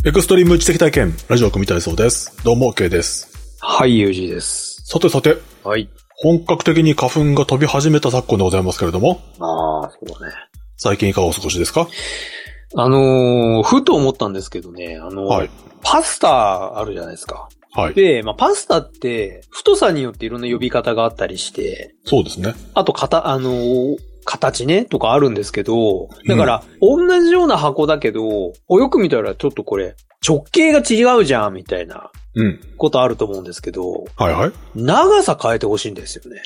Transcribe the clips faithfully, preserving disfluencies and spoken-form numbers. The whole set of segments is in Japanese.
エクストリーム知的体験、ラジオ組体操です。どうも、K です。 はい、ユージーです。 さてさて。 はい。 本格的に花粉が飛び始めた昨今でございますけれども。 ああ、そうだね。 最近いかがお過ごしですか？ あのー、ふと思ったんですけどね、あのー、はい、パスタあるじゃないですか。 はい。 で、まあ、パスタって、太さによっていろんな呼び方があったりして。 そうですね。 あと、かた、あのー、形ねとかあるんですけど、だから、うん、同じような箱だけど、よく見たらちょっとこれ、直径が違うじゃん、みたいな、ことあると思うんですけど、 うん、はいはい。 長さ変えてほしいんですよね。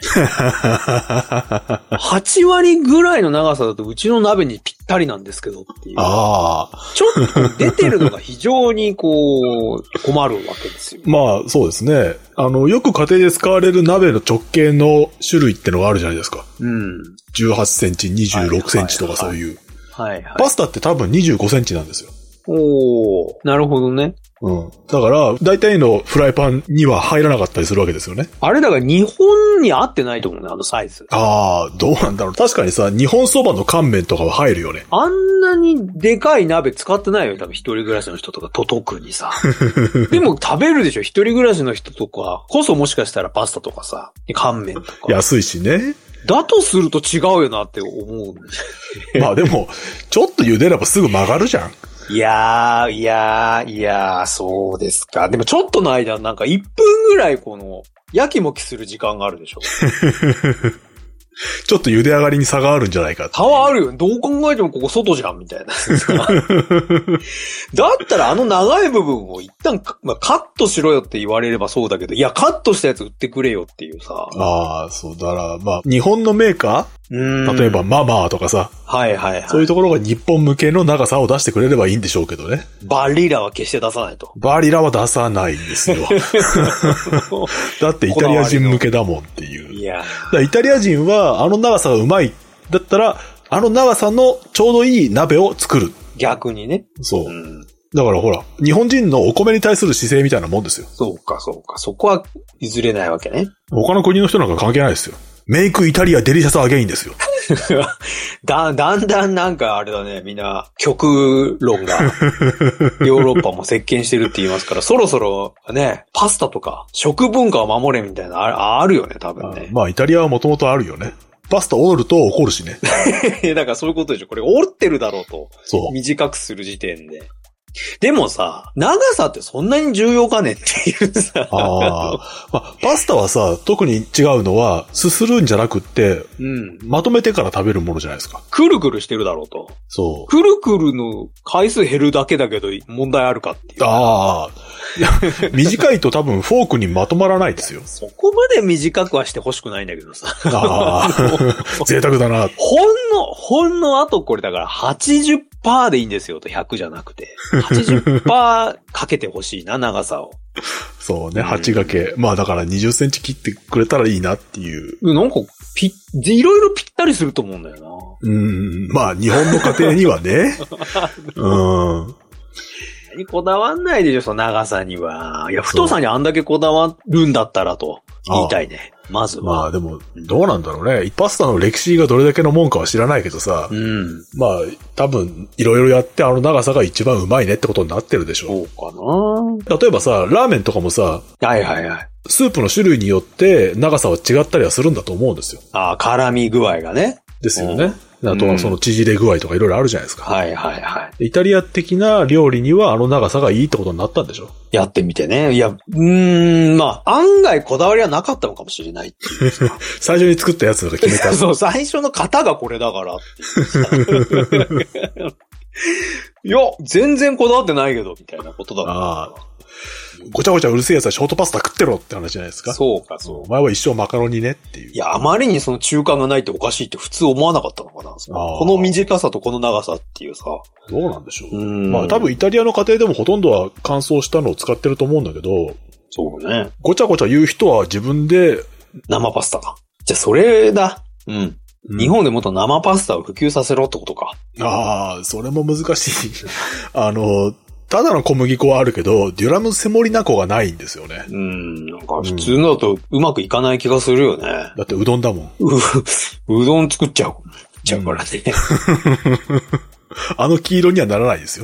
はち割ぐらいの長さだとうちの鍋にぴったりなんですけどっていう。 ああ。 ちょっと出てるのが非常にこう、困るわけですよ。 まあ、そうですね。あの、よく家庭で使われる鍋の直径の種類ってのがあるじゃないですか。 うん。 じゅうはちセンチ、にじゅうろくセンチとかそういう。 はいはい。 パスタって多分にじゅうごセンチなんですよ。 おー、なるほどね。 うん。だから、大体のフライパンには入らなかったりするわけですよね。 あれだから日本に合ってないと思うね、あのサイズ。 ああ、どうなんだろう。確かにさ、日本そばの乾麺とかは入るよね。 あんなにでかい鍋使ってないよ、多分一人暮らしの人とか、と特にさ。でも食べるでしょ、一人暮らしの人とか、こそもしかしたらパスタとかさ、乾麺とか。 安いしね。 だとすると違うよなって思うんで。 まあでも、ちょっと茹でればすぐ曲がるじゃん。 いやー、いやー、いやー、そうですか。でもちょっとの間、なんかいっぷんぐらいこの、やきもきする時間があるでしょ。 ちょっと茹で上がりに差があるんじゃないかって。 差はあるよ。どう考えてもここ外じゃん、みたいな。だったらあの長い部分を一旦、まあ、カットしろよって言われればそうだけど、いや、カットしたやつ売ってくれよっていうさ。 ああ、そうだから、まあ、日本のメーカー例えばママーとかさ。 はいはいはい。 そういうところが日本向けの長さを出してくれればいいんでしょうけどね。 バリラは決して出さないと。 バリラは出さないんですよ。だってイタリア人向けだもんっていう。 いや。 だイタリア人はあの長さがうまい。だったら、あの長さのちょうどいい鍋を作る。 逆にね。 そう。うん、だからほら、日本人のお米に対する姿勢みたいなもんですよ。 そうかそうか。そこは譲れないわけね。 他の国の人なんか関係ないですよ。メイクイタリアデリシャスアゲインですよ。 だ、だんだんなんかあれだね、みんな極論がヨーロッパも席巻してるって言いますから、そろそろね、パスタとか食文化を守れみたいなあ、あるよね、多分ね。 あまあイタリアはもともとあるよね。パスタ折ると怒るしね。 だからそういうことでしょ。これ折ってるだろうと。そう。短くする時点で。でもさ、長さってそんなに重要かねっていうさ。 ああ。まあ、パスタはさ、特に違うのは、すするんじゃなくって、うん。まとめてから食べるものじゃないですか。 くるくるしてるだろうと。 そう。 くるくるの回数減るだけだけど問題あるかっていう。 ああ。いや、短いと多分フォークにまとまらないですよ。 そこまで短くはしてほしくないんだけどさ。ああ。贅沢だな。 ほんの、ほんの後これだから はちじゅっパーセント でいいんですよとひゃくじゃなくて。はちじゅっパーセント かけてほしいな、長さを。 そうね、はち掛け。まあだからにじゅっセンチ切ってくれたらいいなっていう。 なんか、ぴ、いろいろぴったりすると思うんだよな。 うん、まあ日本の家庭にはね。うん。 こだわんないでしょ、その長さには。いや、太さにあんだけこだわるんだったらと言いたいね。まずは。 まあでも、どうなんだろうね。パスタの歴史がどれだけのもんかは知らないけどさ。うん。まあ、多分、いろいろやってあの長さが一番うまいねってことになってるでしょ。 そうかな。 例えばさ、ラーメンとかもさ。 はいはいはい。 スープの種類によって長さは違ったりはするんだと思うんですよ。 ああ、絡み具合がね。 ですよね。あとはその縮れ具合とかいろいろあるじゃないですか。 はいはいはい。 イタリア的な料理にはあの長さがいいってことになったんでしょ？ やってみてね。いや、うーん、まあ、案外こだわりはなかったのかもしれないっていう。 最初に作ったやつが決めた。 そう、最初の型がこれだからっていう。いや、全然こだわってないけど、みたいなことだから。ああ。 ごちゃごちゃうるせえやつはショートパスタ食ってろって話じゃないですか。 そうか、そう。 お前は一生マカロニねっていう。 いや、あまりにその中間がないっておかしいって普通思わなかったのかな。この短さとこの長さっていうさ。 どうなんでしょう。うんまあ多分イタリアの家庭でもほとんどは乾燥したのを使ってると思うんだけど。 そうね。 ごちゃごちゃ言う人は自分で。 生パスタか。じゃあそれだ。うん。うん、日本でもっと生パスタを普及させろってことか。 ああ、それも難しい。あの、ただの小麦粉はあるけど、デュラムセモリナ粉がないんですよね。 うん、なんか普通のだとうまくいかない気がするよね。 だってうどんだもん。 う、うどん作っちゃう。ちゃうからね。 あの黄色にはならないですよ。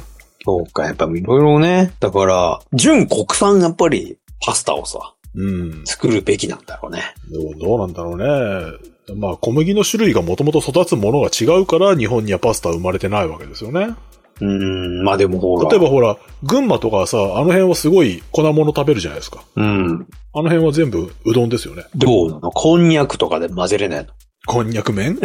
そうか、やっぱいろいろね。だから、純国産やっぱりパスタをさ、うん、作るべきなんだろうね。 どう、どうなんだろうね。まあ小麦の種類がもともと育つものが違うから日本にはパスタは生まれてないわけですよね。 うーん、まあでもほら。 例えばほら、群馬とかさ、あの辺はすごい粉物食べるじゃないですか。うん。あの辺は全部うどんですよね。 どうなの？こんにゃくとかで混ぜれないの？ こんにゃく麺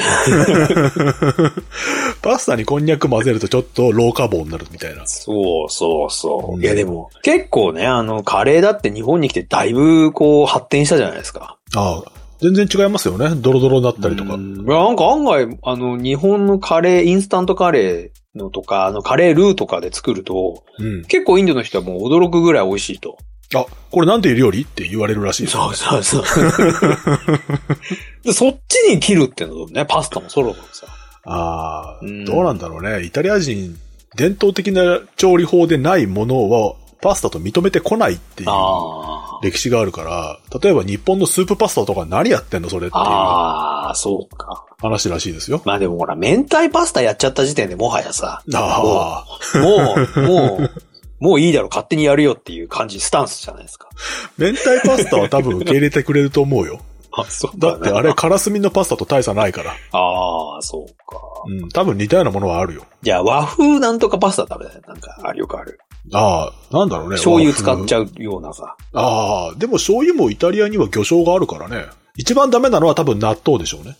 パスタにこんにゃく混ぜるとちょっとローカーボーになるみたいな。 そうそうそう。うん、いやでも、結構ね、あの、カレーだって日本に来てだいぶこう発展したじゃないですか。 ああ。全然違いますよね。ドロドロになったりとか。うん、 いや、なんか案外、あの、日本のカレー、インスタントカレーのとか、あの、カレールーとかで作ると、うん、結構インドの人はもう驚くぐらい美味しいと。 あ、これなんていう料理って言われるらしいです、ね。 そうそうそうで。そっちに切るってのね、パスタもそろそろさ。 ああ、うん、どうなんだろうね。イタリア人、伝統的な調理法でないものは、パスタと認めてこないっていう歴史があるから、例えば日本のスープパスタとか何やってんのそれっていう。 ああ、そうか。 話らしいですよ。 まあでもほら、明太パスタやっちゃった時点でもはやさ、 あもう、もう、もう、もういいだろ、勝手にやるよっていう感じ、スタンスじゃないですか。 明太パスタは多分受け入れてくれると思うよ。 あ、そうだってあれ、カラスミのパスタと大差ないから。 ああ、そうか。 うん、多分似たようなものはあるよ。 じゃあ和風なんとかパスタ食べたい。なんか、あるよくある。 ああ、なんだろうね。 醤油使っちゃうようなさ。 ああ、でも醤油もイタリアには魚醤があるからね。一番ダメなのは多分納豆でしょうね。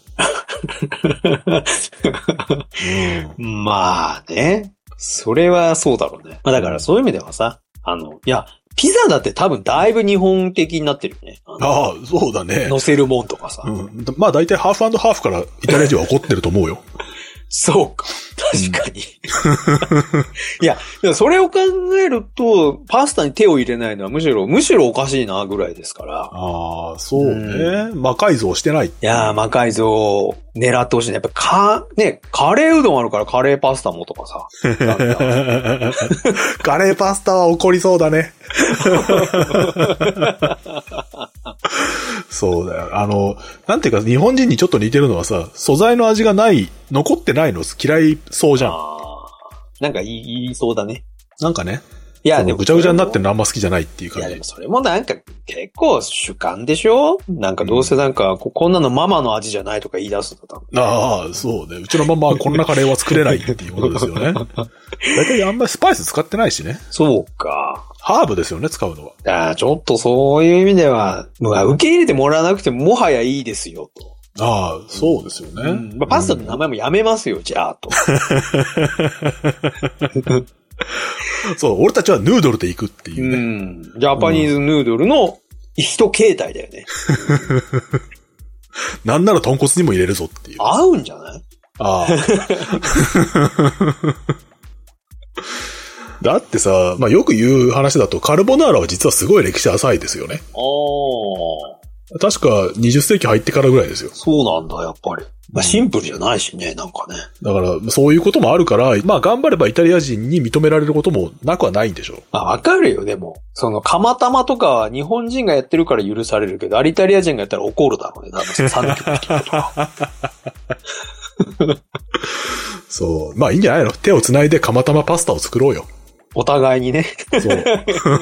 うん、まあね。それはそうだろうね。まあだからそういう意味ではさ、あの、いや、ピザだって多分だいぶ日本的になってるよね。 ああ、そうだね。 乗せるもんとかさ。 うん、まあ大体ハーフ&ハーフからイタリア人は怒ってると思うよ。 そうか。確かに。いや、それを考えると、パスタに手を入れないのはむしろ、むしろおかしいなぐらいですから。 ああ、そうね。うん、魔改造してない。いやー、魔改造を狙ってほしいね。やっぱか、ね、カレーうどんあるからカレーパスタもとかさ。 カレーパスタは怒りそうだね。そうだよ。あの、なんていうか日本人にちょっと似てるのはさ、素材の味がない、残ってないの嫌いそうじゃん。あなんか言いそうだね。 なんかね。 いや、でも。 ぐちゃぐちゃになってるのあんま好きじゃないっていう感じ。 いや、でもそれもなんか結構主観でしょ？なんかどうせなんか、うん、こんなのママの味じゃないとか言い出すと。 ああ、そうね。うちのママはこんなカレーは作れないっていうことですよね。だいたいあんまりスパイス使ってないしね。 そうか。 ハーブですよね、使うのは。 ああ、ちょっとそういう意味では、まあ、受け入れてもらわなくてももはやいいですよ、と。 ああ、そうですよね。 うんまあ、パスタの名前もやめますよ、うん、じゃあ、と。 そう、俺たちはヌードルで行くっていうね。うん。 ジャパニーズヌードルの一形態だよね。 なんなら豚骨にも入れるぞっていう。 合うんじゃない？ ああ。だってさ、まあよく言う話だとカルボナーラは実はすごい歴史浅いですよね。 ああ。 確かにじゅっせいき入ってからぐらいですよ。 そうなんだ、やっぱり。まあ、シンプルじゃないしね、なんかね。 だから、そういうこともあるから、まあ頑張ればイタリア人に認められることもなくはないんでしょう。 まあわかるよ、でも。その、釜玉とかは日本人がやってるから許されるけど、アリタリア人がやったら怒るだろうね。なんかさんきゅうきとか。 そう。まあいいんじゃないの？手を繋いで釜玉パスタを作ろうよ。 お互いにね。 そう。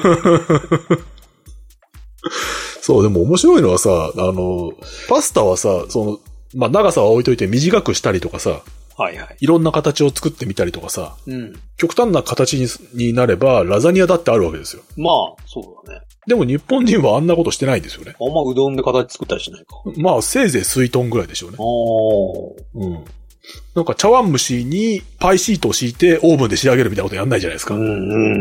そう、でも面白いのはさ、あの、パスタはさ、その、まあ、長さは置いといて短くしたりとかさ、 はいはい。 いろんな形を作ってみたりとかさ、 うん。 極端な形に、になれば、ラザニアだってあるわけですよ。 まあ、そうだね。 でも日本人はあんなことしてないんですよね。 あんまうどんで形作ったりしないか。 まあ、せいぜい水豚ぐらいでしょうね。 ああ。 うん。なんか茶碗蒸しにパイシートを敷いてオーブンで仕上げるみたいなことやんないじゃないですか。 うんうん、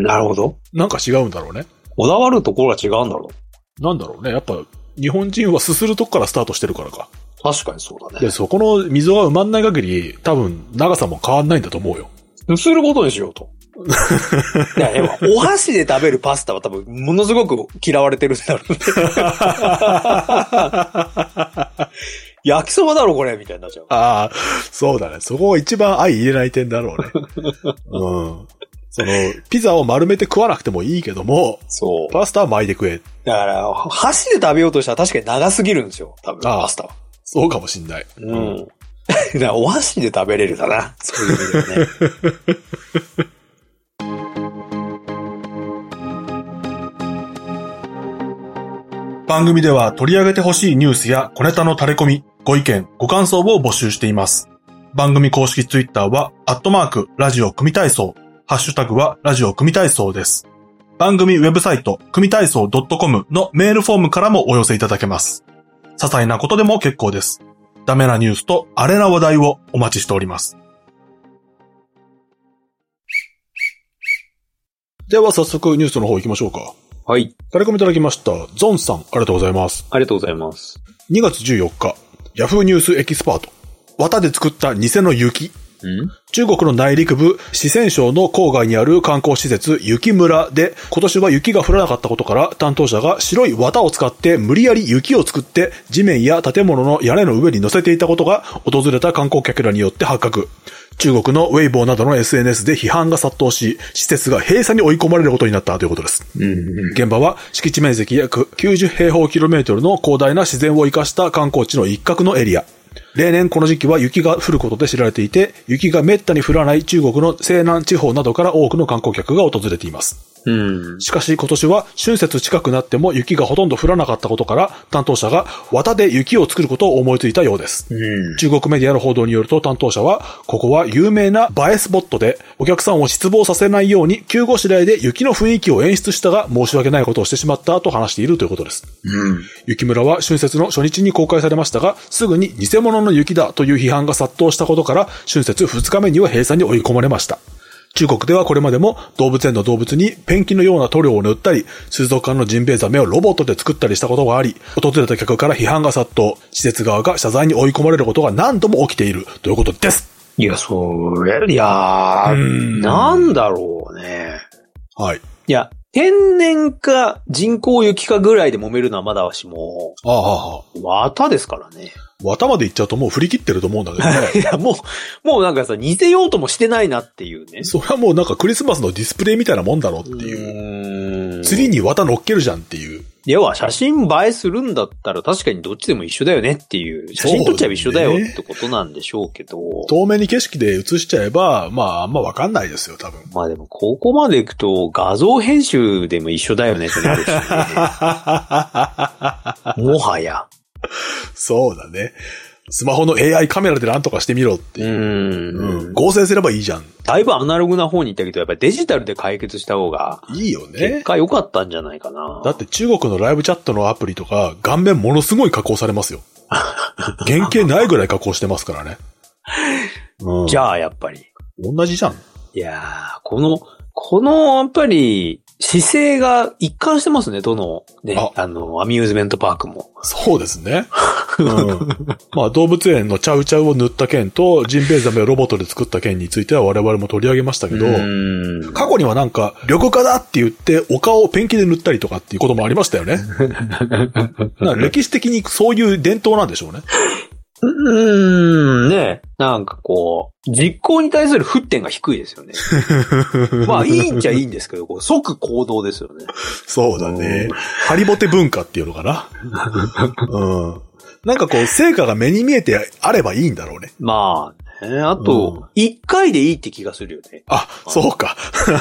なるほど。 なんか違うんだろうね。 こだわるところが違うんだろう。なんだろうね。やっぱ、日本人はすするとこからスタートしてるからか。 確かにそうだね。 で、そこの溝が埋まんない限り、多分、長さも変わんないんだと思うよ。 すすることにしようと。いや、でも、お箸で食べるパスタは多分、ものすごく嫌われてるんだろうね。焼きそばだろ、これみたいになっちゃう。 ああ、そうだね。そこが一番相入れない点だろうね。うん。その、ピザを丸めて食わなくてもいいけども、 そう。 パスタは巻いて食え。 だから、箸で食べようとしたら確かに長すぎるんですよ。多分、パスタは。 そうかもしんない。 うん。だからお箸で食べれるだな。そういう意味ではね。 番組では取り上げてほしいニュースや小ネタの垂れ込み、ご意見、ご感想を募集しています。番組公式ツイッターは、アットマーク、ラジオ組体操、ハッシュタグは、ラジオ組体操です。番組ウェブサイト、組体操 .com のメールフォームからもお寄せいただけます。些細なことでも結構です。ダメなニュースとアレな話題をお待ちしております。では早速ニュースの方行きましょうか。 はい。 タレコミいただきました。ゾンさん、ありがとうございます。 ありがとうございます。 にがつじゅうよっか、ヤフーニュースエキスパート。綿で作った偽の雪。ん中国の内陸部、四川省の郊外にある観光施設、雪村で、今年は雪が降らなかったことから、担当者が白い綿を使って無理やり雪を作って、地面や建物の屋根の上に乗せていたことが、訪れた観光客らによって発覚。中国のウェイボーなどの エスエヌエス で批判が殺到し、施設が閉鎖に追い込まれることになったということです。うんうん、現場は敷地面積約きゅうじゅうへいほうキロメートルの広大な自然を生かした観光地の一角のエリア。例年この時期は雪が降ることで知られていて、雪がめったに降らない中国の西南地方などから多くの観光客が訪れています。うん、しかし今年は春節近くなっても雪がほとんど降らなかったことから、担当者が綿で雪を作ることを思いついたようです。うん、中国メディアの報道によると、担当者は、ここは有名な映えスポットで、お客さんを失望させないように急ごしらえで雪の雰囲気を演出したが、申し訳ないことをしてしまったと話しているということです。うん、雪村は春節の初日に公開されましたが、すぐに偽物の雪だという批判が殺到したことから、春節ふつかめには閉鎖に追い込まれました。中国ではこれまでも動物園の動物にペンキのような塗料を塗ったり、水族館のジンベエザメをロボットで作ったりしたことがあり、訪れた客から批判が殺到、施設側が謝罪に追い込まれることが何度も起きているということです。 いや、それ、いやー、なんだろうね。 はい。 いや、天然か人工雪かぐらいで揉めるのはまだわしも、 ああ、ああ、綿ですからね。 綿までいっちゃうともう振り切ってると思うんだけどね。 いや、もう、もうなんかさ、似せようともしてないなっていうね。 それはもうなんかクリスマスのディスプレイみたいなもんだろうっていう。う釣りに綿乗っけるじゃんっていう。 要は写真映えするんだったら確かにどっちでも一緒だよねっていう。写真撮っちゃえば一緒だよってことなんでしょうけど。 遠目に景色で写しちゃえば、まああんまわかんないですよ、多分。 まあでもここまで行くと画像編集でも一緒だよねってなるし、ね。もはや。 そうだね。スマホの エーアイ カメラでなんとかしてみろっていう。うんうん、合成すればいいじゃん。 だいぶアナログな方に行ったけど、やっぱりデジタルで解決した方が。 いいよね。 結果良かったんじゃないかな。 だって中国のライブチャットのアプリとか、顔面ものすごい加工されますよ。原型ないぐらい加工してますからね。 うん、じゃあ、やっぱり。 同じじゃん。 いやー、この、この、やっぱり、姿勢が一貫してますね、どの、ね、あ, あの、アミューズメントパークも。 そうですね。うん、まあ、動物園のチャウチャウを塗った件と、ジンベエザメをロボットで作った件については我々も取り上げましたけど、過去にはなんか、緑化だって言って、お顔をペンキで塗ったりとかっていうこともありましたよね。歴史的にそういう伝統なんでしょうね。 うーん、ね。なんかこう、実行に対する沸点が低いですよね。まあ、いいんちゃいいんですけど、こう即行動ですよね。 そうだね。ハリボテ文化っていうのかな。うん。なんかこう、成果が目に見えてあればいいんだろうね。 まあ、ね、あと、一、うん、回でいいって気がするよね。 あ、そうか。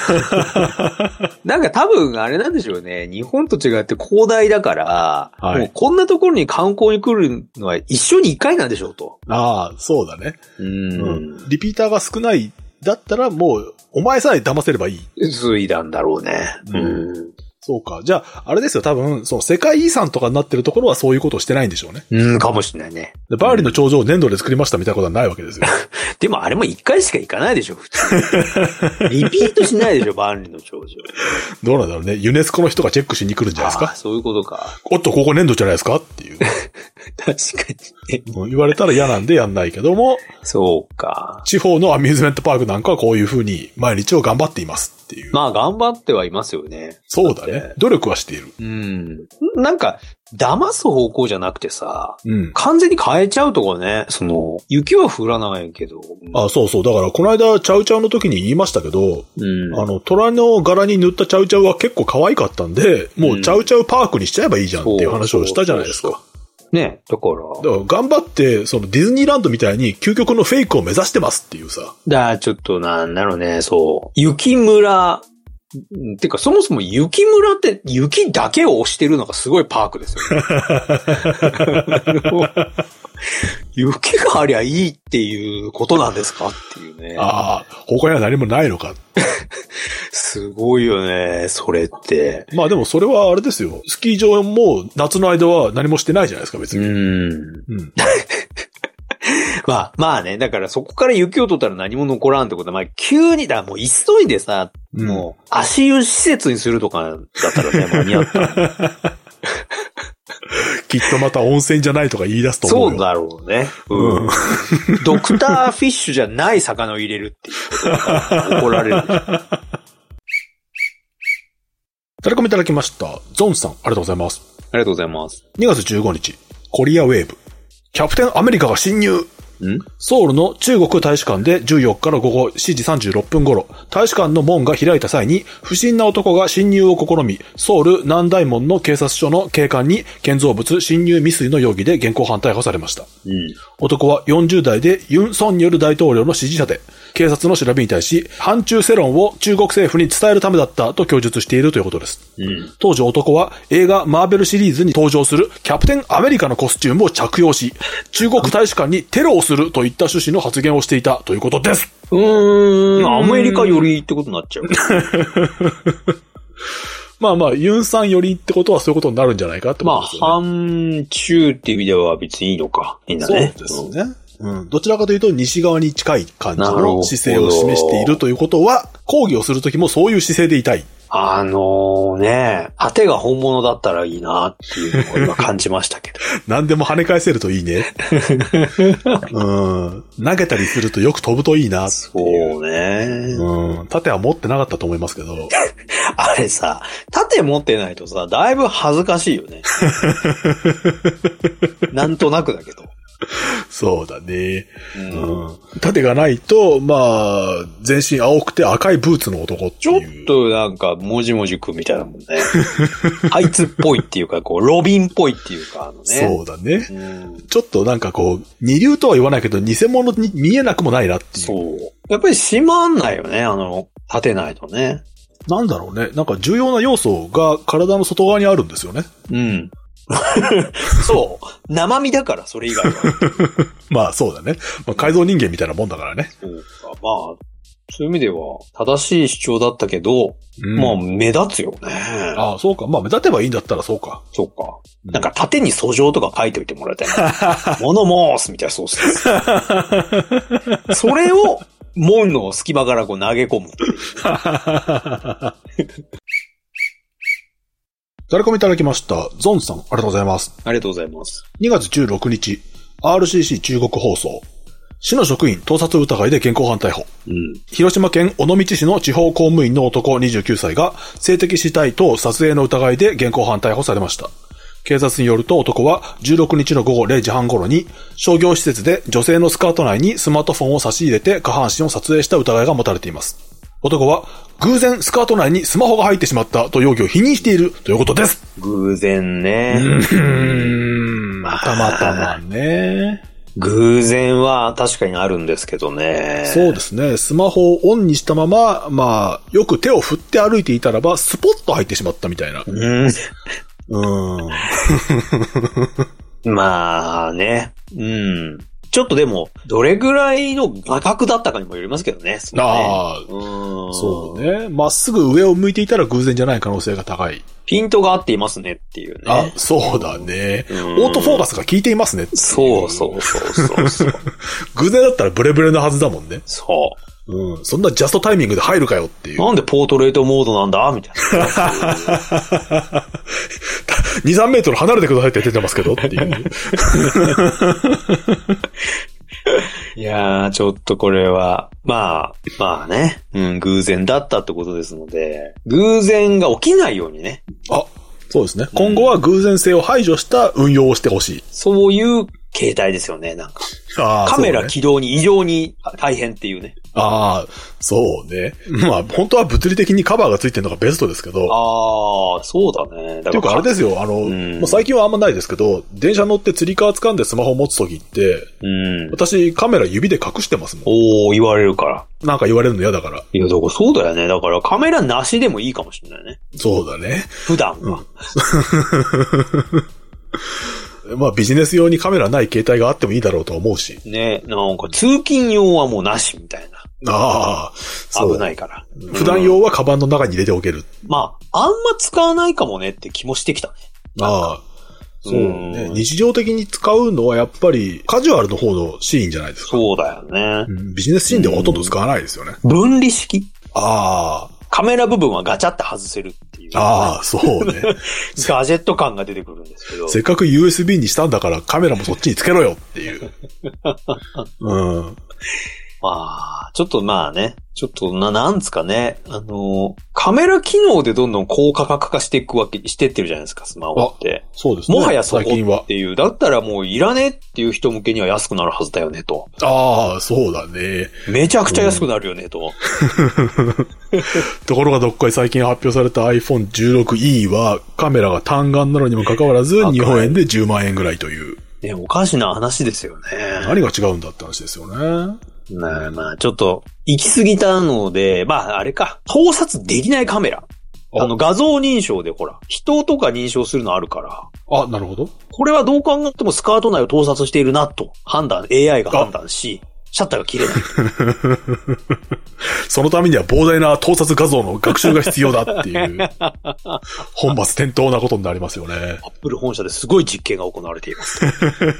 なんか多分あれなんでしょうね。日本と違って広大だから、はい、もうこんなところに観光に来るのは一生に一回なんでしょうと。 ああ、そうだね。うん、うん。リピーターが少ないだったらもう、お前さえ騙せればいい。 ついだんだろうね。うん。 うんそうか。じゃあ、あれですよ。多分、その世界遺産とかになってるところはそういうことをしてないんでしょうね。 うん、かもしれないね。 でバーリの頂上を粘土で作りましたみたいなことはないわけですよ。 でもあれも一回しか行かないでしょ、普通。リピートしないでしょ、バーリの頂上。 どうなんだろうね。ユネスコの人がチェックしに来るんじゃないですか。 ああ、そういうことか。 おっと、ここ粘土じゃないですかっていう。 確かに、ね。 言われたら嫌なんでやんないけども。 そうか。 地方のアミューズメントパークなんかはこういう風に毎日を頑張っていますっていう。 まあ頑張ってはいますよね。 そうだね。努力はしている。 うん。なんか、騙す方向じゃなくてさ、 うん、 完全に変えちゃうとかね、その、雪は降らないけど。 あ、そうそう。だから、この間、チャウチャウの時に言いましたけど、うん、あの、虎の柄に塗ったチャウチャウは結構可愛かったんで、もうチャウチャウパークにしちゃえばいいじゃんっていう話をしたじゃないですか。そうそうそうね、だから。 だから頑張って、そのディズニーランドみたいに究極のフェイクを目指してますっていうさ。 だからちょっとなんだろうね、そう。雪村てか、そもそも雪村って雪だけを押してるのがすごいパークですよね。雪がありゃいいっていうことなんですかっていうね。 ああ、他には何もないのか。 すごいよね、それって。 まあでもそれはあれですよ。スキー場も夏の間は何もしてないじゃないですか、別に。うん。うん。 まあ、まあね、だからそこから雪を取ったら何も残らんってことは、まあ急にだ、もう急いでさ、うん、もう足湯施設にするとかだったらね、間に合った。 きっとまた温泉じゃないとか言い出すと思うよ。 そうだろうね。うん。ドクターフィッシュじゃない魚を入れるっていうことが怒られるでしょ。 タレコミいただきました。ゾンさん、ありがとうございます。 ありがとうございます。 にがつじゅうごにち、コリアウェーブ。キャプテンアメリカが侵入。 んソウルの中国大使館でじゅうよっかの午後しちじさんじゅうろっぷん頃、大使館の門が開いた際に、不審な男が侵入を試み、ソウル南大門の警察署の警官に建造物侵入未遂の容疑で現行犯逮捕されました。 うん、 男はよんじゅうだいでユン・ソンニョル大統領の支持者で、警察の調べに対し、反中世論を中国政府に伝えるためだったと供述しているということです。 うん、 当時男は映画マーベルシリーズに登場するキャプテンアメリカのコスチュームを着用し、中国大使館にテロをするといった趣旨の発言をしていたということです。 うーん、アメリカ寄りってことになっちゃう。 まあまあ、ユンさん寄りってことはそういうことになるんじゃないかってことですよね。 まあ、反中っていう意味では別にいいのか。みんなね。 そうですね。うん。どちらかというと西側に近い感じの姿勢を示しているということは、抗議をするときもそういう姿勢でいたい。 あのね、果てが本物だったらいいなっていうのを今感じましたけど。 何でも跳ね返せるといいね。うん。投げたりするとよく飛ぶといいなっていう。 そうね。 うん。盾は持ってなかったと思いますけど。 あれさ、盾持ってないとさ、だいぶ恥ずかしいよね。なんとなくだけど。 そうだね。うん。盾がないと、まあ、全身青くて赤いブーツの男っていう。 ちょっとなんか、もじもじくんみたいなもんね。あいつっぽいっていうか、こう、ロビンっぽいっていうか、あのね。 そうだね。 うん、 ちょっとなんかこう、二流とは言わないけど、偽物に見えなくもないなっていう。 そう。やっぱり閉まんないよね、あの、盾ないとね。 なんだろうね。なんか重要な要素が体の外側にあるんですよね。 うん。そう。生身だから、それ以外は。 まあそうだね。まあ、改造人間みたいなもんだからね。 そうか。まあ、そういう意味では、正しい主張だったけど、うん、まあ、目立つよね。 ああ、そうか。まあ、目立てばいいんだったらそうか。 そうか。なんか、縦に訴状とか書いておいてもらいたいな。モノモースみたいなソースです。それを、門の隙間からこう投げ込む。 タレコミいただきました。ゾンさん、ありがとうございます。 ありがとうございます。 にがつじゅうろくにち、アールシーシー 中国放送。市の職員盗撮疑いで現行犯逮捕。 うん、 広島県尾道市の地方公務員の男にじゅうきゅうさいが性的姿態等撮影の疑いで現行犯逮捕されました。警察によると男はじゅうろくにちの午後れいじはん頃に商業施設で女性のスカート内にスマートフォンを差し入れて下半身を撮影した疑いが持たれています。男は偶然スカート内にスマホが入ってしまったと容疑を否認しているということです。 偶然ね。 うーん。たまたまね。 偶然は確かにあるんですけどね。 そうですね。スマホをオンにしたまま、まあ、よく手を振って歩いていたらば、スポッと入ってしまったみたいな。 うん。 うん。 まあね。うん。ちょっとでも、どれぐらいの画角だったかにもよりますけどね。 ねああ、うん。そうね。まっすぐ上を向いていたら偶然じゃない可能性が高い。 ピントが合っていますねっていうね。 あ、そうだね。オートフォーカスが効いていますねっていう。 そうそうそうそうそう。 偶然だったらブレブレのはずだもんね。 そう。 うん。そんなジャストタイミングで入るかよっていう。 なんでポートレートモードなんだみたいな。 に、さんメートル離れてくださいって出てますけどっていう。 いやー、ちょっとこれは、まあ、まあね、うん、偶然だったってことですので、偶然が起きないようにね。 あ、そうですね。今後は偶然性を排除した運用をしてほしい。 そういう携帯ですよね、なんか。 あカメラ起動に異常に大変っていうね。 ああ、そうね。まあ、本当は物理的にカバーがついてるのがベストですけど。 ああ、そうだね。 っていうかあれですよ、あの、うん、もう最近はあんまないですけど、電車乗って釣り革掴んでスマホ持つときって、うん、私カメラ指で隠してますもん。 おー、言われるから。 なんか言われるの嫌だから。 いや、だからそうだよね。だからカメラなしでもいいかもしれないね。 そうだね。 普段は。 うんまあビジネス用にカメラない携帯があってもいいだろうと思うし。 ね、なんか通勤用はもうなしみたいな。 ああ、 危ないから。 普段用はカバンの中に入れておける。 まあ、あんま使わないかもねって気もしてきたね。 ああ、そうね。日常的に使うのはやっぱりカジュアルの方のシーンじゃないですか。 そうだよね。 うん、ビジネスシーンではほとんど使わないですよね。 分離式？ ああ。 カメラ部分はガチャって外せるっていう、ね。 ああ、そうね。 ガジェット感が出てくるんですけど。 せっかく ユーエスビー にしたんだからカメラもそっちにつけろよっていう。うん。 まあ、ちょっとまあね、ちょっとな、なんつかね、あの、カメラ機能でどんどん高価格化していくわけ、してってるじゃないですか、スマホって。 そうですね。 もはやそこっていう。だったらもういらねえっていう人向けには安くなるはずだよね、と。 ああ、そうだね。 めちゃくちゃ安くなるよね、うん、と。 ところがどっかに最近発表された アイフォンじゅうろくイー はカメラが単眼なのにもかかわらず日本円でじゅうまんえんぐらいという。 ね、おかしな話ですよね。 何が違うんだって話ですよね。 まあまあ、ちょっと、行き過ぎたので、まああれか、盗撮できないカメラ。あ, あの画像認証でほら、人とか認証するのあるから。 あ、なるほど。 これはどう考えてもスカート内を盗撮しているなと判断、エーアイ が判断し、シャッターが切れない。 そのためには膨大な盗撮画像の学習が必要だっていう、本末転倒なことになりますよね。 アップル本社ですごい実験が行われています。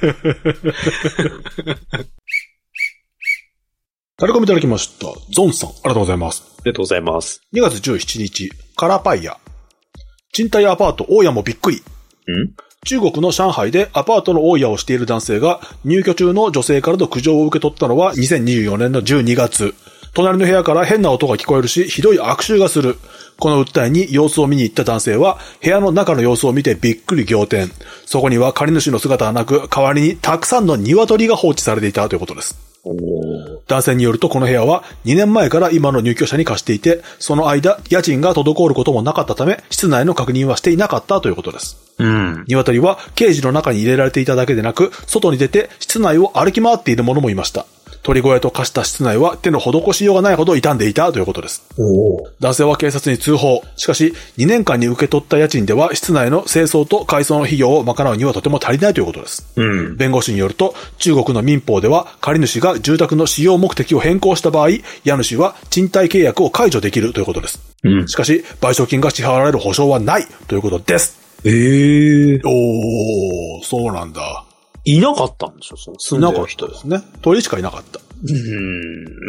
タレコミいただきました。ゾンさん、ありがとうございます。 ありがとうございます。 にがつじゅうしちにち、カラパイヤ。賃貸アパート大家もびっくり。ん中国の上海でアパートの大家をしている男性が入居中の女性からの苦情を受け取ったのはにせんにじゅうよねんのじゅうにがつ。隣の部屋から変な音が聞こえるし、ひどい悪臭がする。この訴えに様子を見に行った男性は、部屋の中の様子を見てびっくり仰天。そこには借り主の姿はなく、代わりにたくさんの鶏が放置されていたということです。男性によるとこの部屋はにねんまえから今の入居者に貸していて、その間家賃が滞ることもなかったため、室内の確認はしていなかったということです。うん。鶏はケージの中に入れられていただけでなく、外に出て室内を歩き回っているものもいました。鳥小屋と化した室内は手の施しようがないほど傷んでいたということです。男性は警察に通報。しかし、にねんかんに受け取った家賃では室内の清掃と改装の費用を賄うにはとても足りないということです。うん、弁護士によると、中国の民法では借り主が住宅の使用目的を変更した場合、家主は賃貸契約を解除できるということです。うん、しかし、賠償金が支払われる保証はないということです。 えー、 おー、そうなんだ。 いなかったんでしょ、その住んでる人ですね。鳥しかいなかった。 うん。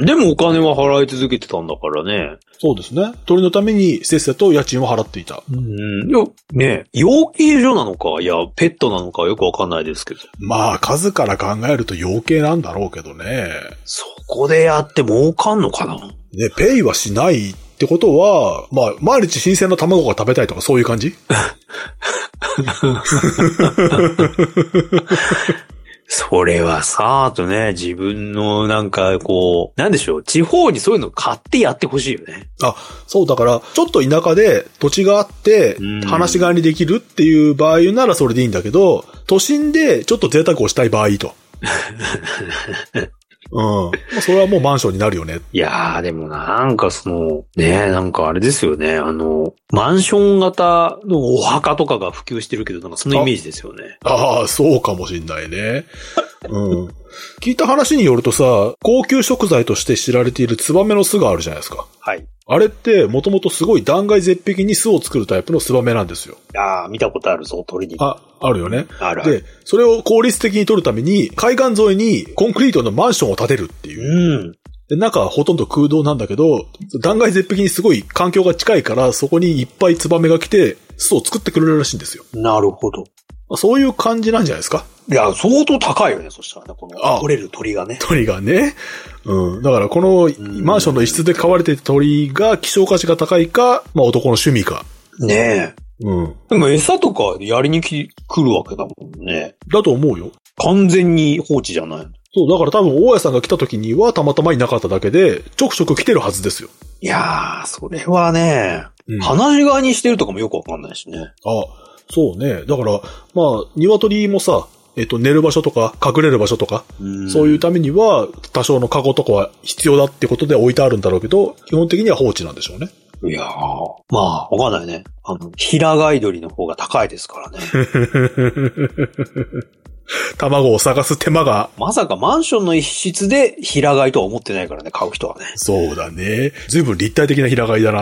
でもお金は払い続けてたんだからね。 そうですね。鳥のためにせっせと家賃を払っていた。 うん。いや、ね養鶏場なのか、いや、ペットなのかよくわかんないですけど。 まあ、数から考えると養鶏なんだろうけどね。 そこでやって儲かんのかな？ ね、ペイはしないってことは、まあ、毎日新鮮な卵が食べたいとかそういう感じ？ それはさ、あとね、自分のなんかこう、なんでしょう、地方にそういうの買ってやってほしいよね。 あ、そうだから、ちょっと田舎で土地があって、放し飼いにできるっていう場合ならそれでいいんだけど、都心でちょっと贅沢をしたい場合と。うん。それはもうマンションになるよね。 いやー、でもなんかその、ね、なんかあれですよね。あの、マンション型のお墓とかが普及してるけど、なんかそのイメージですよね。 ああ、そうかもしんないね。うん。聞いた話によるとさ、高級食材として知られているツバメの巣があるじゃないですか。 はい。 あれってもともとすごい断崖絶壁に巣を作るタイプのツバメなんですよ。 ああ、見たことあるぞ、鳥に。 あ、あるよね。 あるある。 で、それを効率的に取るために、海岸沿いにコンクリートのマンションを建てるっていう。うん。で、中はほとんど空洞なんだけど、断崖絶壁にすごい環境が近いから、そこにいっぱいツバメが来て、巣を作ってくれるらしいんですよ。 なるほど。 そういう感じなんじゃないですか。 いや、相当高いよね、そしたらね、この、取れる鳥がね。 鳥がね。うん。だからこのマンションの一室で飼われている鳥が希少価値が高いか、まあ男の趣味か。 ねえ。 うん。 でも餌とかやりに来るわけだもんね。 だと思うよ。 完全に放置じゃない。 そう、だから多分大家さんが来た時にはたまたまいなかっただけで、ちょくちょく来てるはずですよ。 いやー、それはね、 うん、 放し飼いにしてるとかもよくわかんないしね。 あ、そうね。だから、まあ、鶏もさ、えっと、寝る場所とか、隠れる場所とか、うそういうためには、多少のカゴとかは必要だってことで置いてあるんだろうけど、基本的には放置なんでしょうね。 いやー、まあ、わかんないね。あの、平飼い鳥の方が高いですからね。 卵を探す手間が。 まさかマンションの一室で平飼いとは思ってないからね、買う人はね。 そうだね。随分立体的な平飼いだな。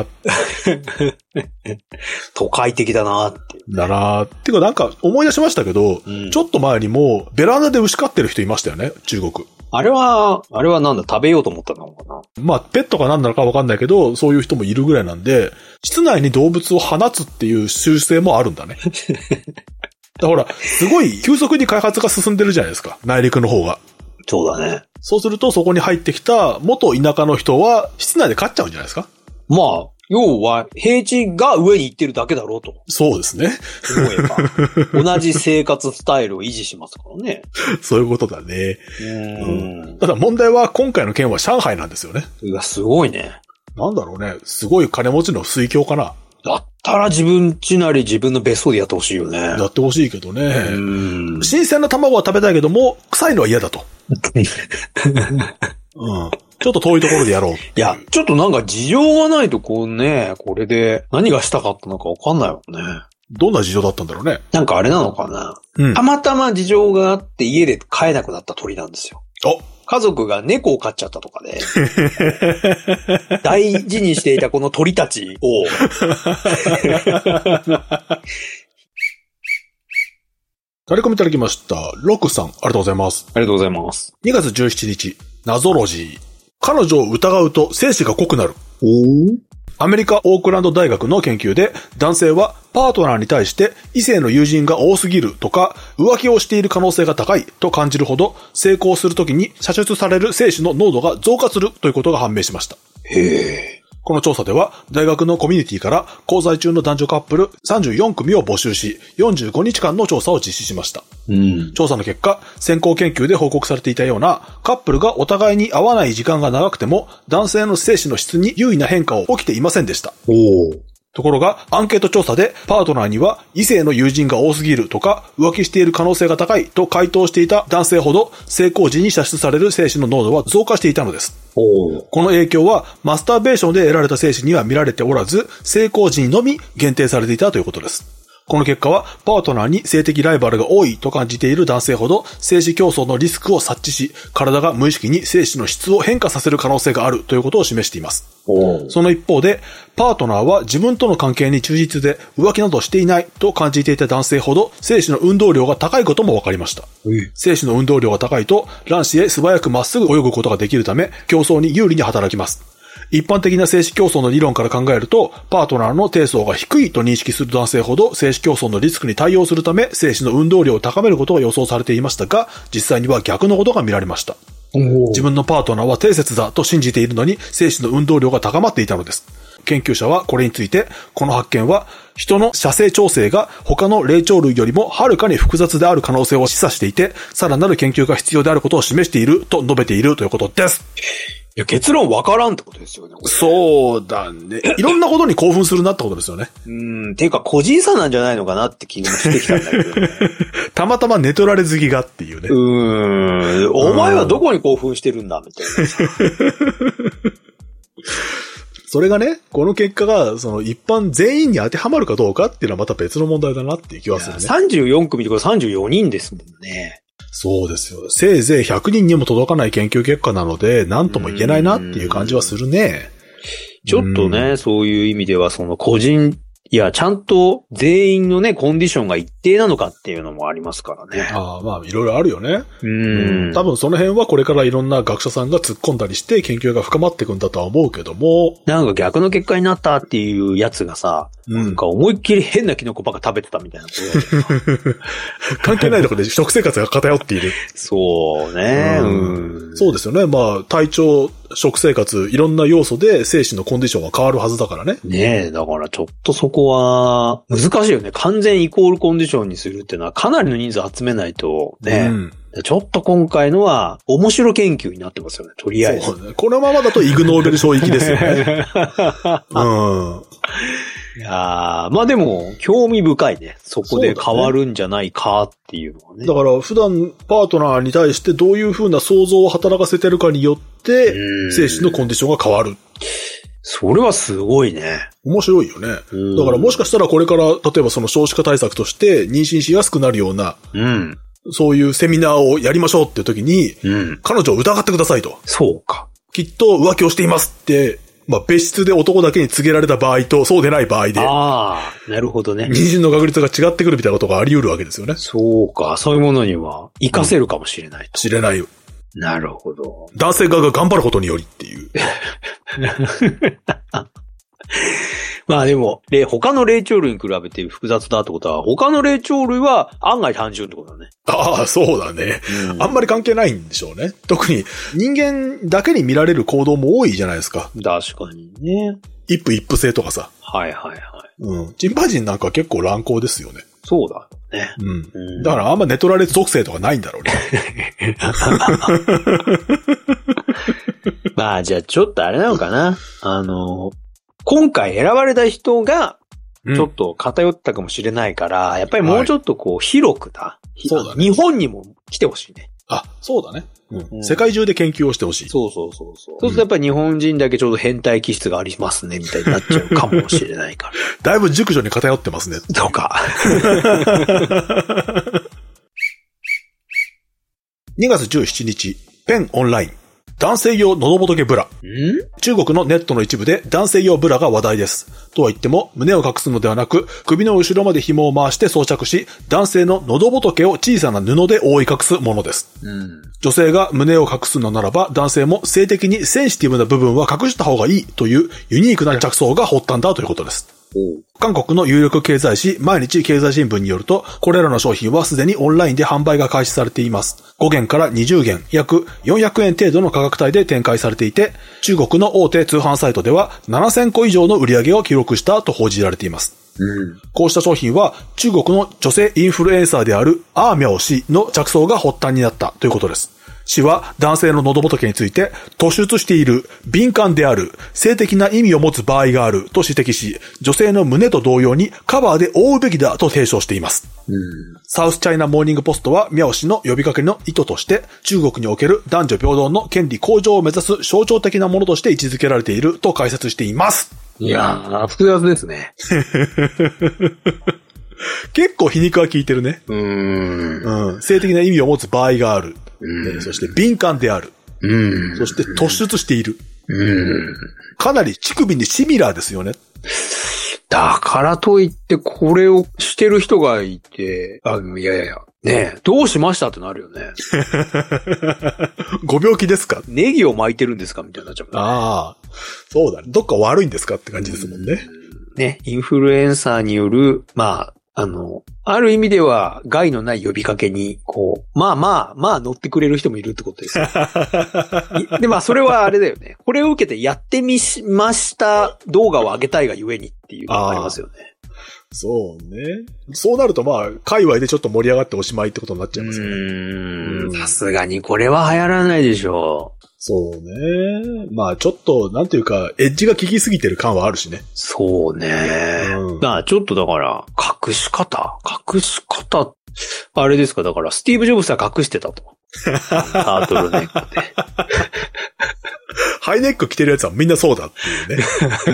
都会的だなって。 だなー。てかなんか思い出しましたけど、うん、ちょっと前にもベランダで牛飼ってる人いましたよね、中国。 あれは、あれはなんだ、食べようと思ったのかな。 まあ、ペットかなんなのかわかんないけど、そういう人もいるぐらいなんで、室内に動物を放つっていう習性もあるんだね。だほら、すごい急速に開発が進んでるじゃないですか。内陸の方が。 そうだね。 そうするとそこに入ってきた元田舎の人は室内で飼っちゃうんじゃないですか。 まあ、要は平地が上に行ってるだけだろうと。 そうですね。 思えば。同じ生活スタイルを維持しますからね。 そういうことだね。うん、ただ問題は今回の件は上海なんですよね。 うわ、すごいね。 なんだろうね。すごい金持ちの水郷かな。 だったら自分家なり自分の別荘でやってほしいよね。 やってほしいけどね。うん。新鮮な卵は食べたいけども、臭いのは嫌だと。うん。ちょっと遠いところでやろう。いや、ちょっとなんか事情がないとこうね、これで何がしたかったのかわかんないもんね。 どんな事情だったんだろうね。 なんかあれなのかな。うん。たまたま事情があって家で飼えなくなった鳥なんですよ。 お家族が猫を飼っちゃったとかで、大事にしていたこの鳥たちを、 タレコミいただきました。ロクさん、ありがとうございます。 ありがとうございます。 にがつじゅうしちにち、謎ロジー。彼女を疑うと精子が濃くなる。 おーアメリカ・オークランド大学の研究で、男性はパートナーに対して異性の友人が多すぎるとか、浮気をしている可能性が高いと感じるほど、性交するときに射出される精子の濃度が増加するということが判明しました。 へー。 この調査では、大学のコミュニティから交際中の男女カップルさんじゅうよんくみを募集し、よんじゅうごにちかんの調査を実施しました。 うん、 調査の結果、先行研究で報告されていたような、カップルがお互いに会わない時間が長くても、男性の精子の質に優位な変化を起きていませんでした。 おー。 ところが、アンケート調査で、パートナーには異性の友人が多すぎるとか、浮気している可能性が高いと回答していた男性ほど、性交時に射出される精子の濃度は増加していたのです。 おこの影響は、マスターベーションで得られた精子には見られておらず、性交時にのみ限定されていたということです。この結果は、パートナーに性的ライバルが多いと感じている男性ほど、精子競争のリスクを察知し、体が無意識に精子の質を変化させる可能性があるということを示しています。その一方で、パートナーは自分との関係に忠実で浮気などしていないと感じていた男性ほど、精子の運動量が高いことも分かりました。精子の運動量が高いと、卵子へ素早くまっすぐ泳ぐことができるため、競争に有利に働きます。一般的な精子競争の理論から考えると、パートナーの低層が低いと認識する男性ほど精子競争のリスクに対応するため、精子の運動量を高めることが予想されていましたが、実際には逆のことが見られました。自分のパートナーは低節だと信じているのに、精子の運動量が高まっていたのです。研究者はこれについて、この発見は、人の射精調整が他の霊長類よりもはるかに複雑である可能性を示唆していて、さらなる研究が必要であることを示していると述べているということです。 いや、結論わからんってことですよね。 そうだね。いろんなことに興奮するなってことですよね。 うん。ていうか、個人差なんじゃないのかなって気もしてきたんだけど、ね。 たまたま寝取られ好きがっていうね。 うーん。お前はどこに興奮してるんだみたいな。 それがね、この結果が、その一般全員に当てはまるかどうかっていうのはまた別の問題だなっていう気はするね。 さんじゅうよんくみとかさんじゅうよにんですもんね。 そうですよ。せいぜいひゃくにんにも届かない研究結果なので、なんとも言えないなっていう感じはするね。 ちょっとね、そういう意味では、その個人、いや、ちゃんと全員のね、コンディションが一定なのかっていうのもありますからね。 ああ、まあ、いろいろあるよね。 うん。 多分その辺はこれからいろんな学者さんが突っ込んだりして研究が深まっていくんだとは思うけども。 なんか逆の結果になったっていうやつがさ、うん、なんか思いっきり変なキノコばっか食べてたみたいなこと関係ないところで食生活が偏っている。 そうね、うんうん。そうですよね。まあ、体調、 食生活、いろんな要素で精神のコンディションは変わるはずだからね。 ねえ、だからちょっとそこは難しいよね。完全イコールコンディションにするっていうのはかなりの人数集めないとね。うん、ちょっと今回のは面白研究になってますよね、とりあえず。 そうね。このままだとイグノーベル賞行きですよね。うん。 いやー、まあでも、興味深いね。そこで変わるんじゃないかっていうのはね。 だから普段パートナーに対してどういう風な想像を働かせてるかによって、精神のコンディションが変わる。 それはすごいね。 面白いよね。だからもしかしたらこれから、例えばその少子化対策として妊娠しやすくなるような、うん、そういうセミナーをやりましょうっていう時に、うん、彼女を疑ってくださいと。 そうか。 きっと浮気をしていますって、まあ別室で男だけに告げられた場合とそうでない場合で。 ああ、なるほどね。 妊娠の確率が違ってくるみたいなことがあり得るわけですよね。 そうか。そういうものには活かせるかもしれないと。 知れないよ。 なるほど。 男性側が頑張ることによりっていう。 まあでも、他の霊長類に比べて複雑だってことは、他の霊長類は案外単純ってことだね。 ああ、そうだね、うん。あんまり関係ないんでしょうね。特に人間だけに見られる行動も多いじゃないですか。 確かにね。 一夫一夫制とかさ。 はいはいはい。 うん。チンパンジーなんか結構乱行ですよね。 そうだね。 うん。うん、だからあんま寝取られ属性とかないんだろうね。 まあじゃあちょっとあれなのかな。あの、今回選ばれた人が、ちょっと偏ったかもしれないから、うん、やっぱりもうちょっとこう、広くだ。はい、そうだね。日本にも来てほしいね。 あ、そうだね、うんうん。世界中で研究をしてほしい。 そうそうそうそう。そうするとやっぱり日本人だけちょうど変態気質がありますね、みたいになっちゃうかもしれないから。 だいぶ熟女に偏ってますね。 とか。 にがつじゅうしちにち、ペンオンライン。男性用喉仏ブラ。ん中国のネットの一部で男性用ブラが話題です。とは言っても、胸を隠すのではなく、首の後ろまで紐を回して装着し、男性の喉仏を小さな布で覆い隠すものです。うん、女性が胸を隠すのならば、男性も性的にセンシティブな部分は隠した方がいいというユニークな着想が発端だということです。韓国の有力経済誌毎日経済新聞によると、これらの商品はすでにオンラインで販売が開始されています。ごげんからにじゅうげん、約よんひゃくえん程度の価格帯で展開されていて、中国の大手通販サイトではななせんこ以上の売り上げを記録したと報じられています。うん、こうした商品は中国の女性インフルエンサーであるアーミャオ氏の着想が発端になったということです。氏は男性の喉仏について突出している、敏感である、性的な意味を持つ場合があると指摘し、女性の胸と同様にカバーで覆うべきだと提唱しています。うん、サウスチャイナモーニングポストはミャオ氏の呼びかけの意図として中国における男女平等の権利向上を目指す象徴的なものとして位置づけられていると解説しています。 いやー、複雑ですね。 結構皮肉は効いてるね。 うーん、 うん。性的な意味を持つ場合がある。うん、そして敏感である。うん、そして突出している。うん、かなり乳首にシミラーですよね。 だからといってこれをしてる人がいて、あ、いやいやいや、ねえ、どうしましたってなるよね。 ご病気ですか？ ネギを巻いてるんですかみたいになっちゃう、ね。 ああ、そうだね。どっか悪いんですかって感じですもんね。 ね、インフルエンサーによる、まあ、あの、ある意味では害のない呼びかけに、こう、まあまあ、まあ乗ってくれる人もいるってことですよ。で、まあそれはあれだよね。これを受けてやってみました動画を上げたいがゆえにっていうのがありますよね。 そうね。そうなるとまあ、界隈でちょっと盛り上がっておしまいってことになっちゃいますね。うーん。さすがにこれは流行らないでしょう。 そうね。まあちょっと、なんていうか、エッジが効きすぎてる感はあるしね。 そうね。うん、だからちょっとだから、隠し方隠し方あれですか、だから、スティーブ・ジョブズは隠してたと。タートルネックで。 ハイネック着てるやつはみんなそうだっていうね。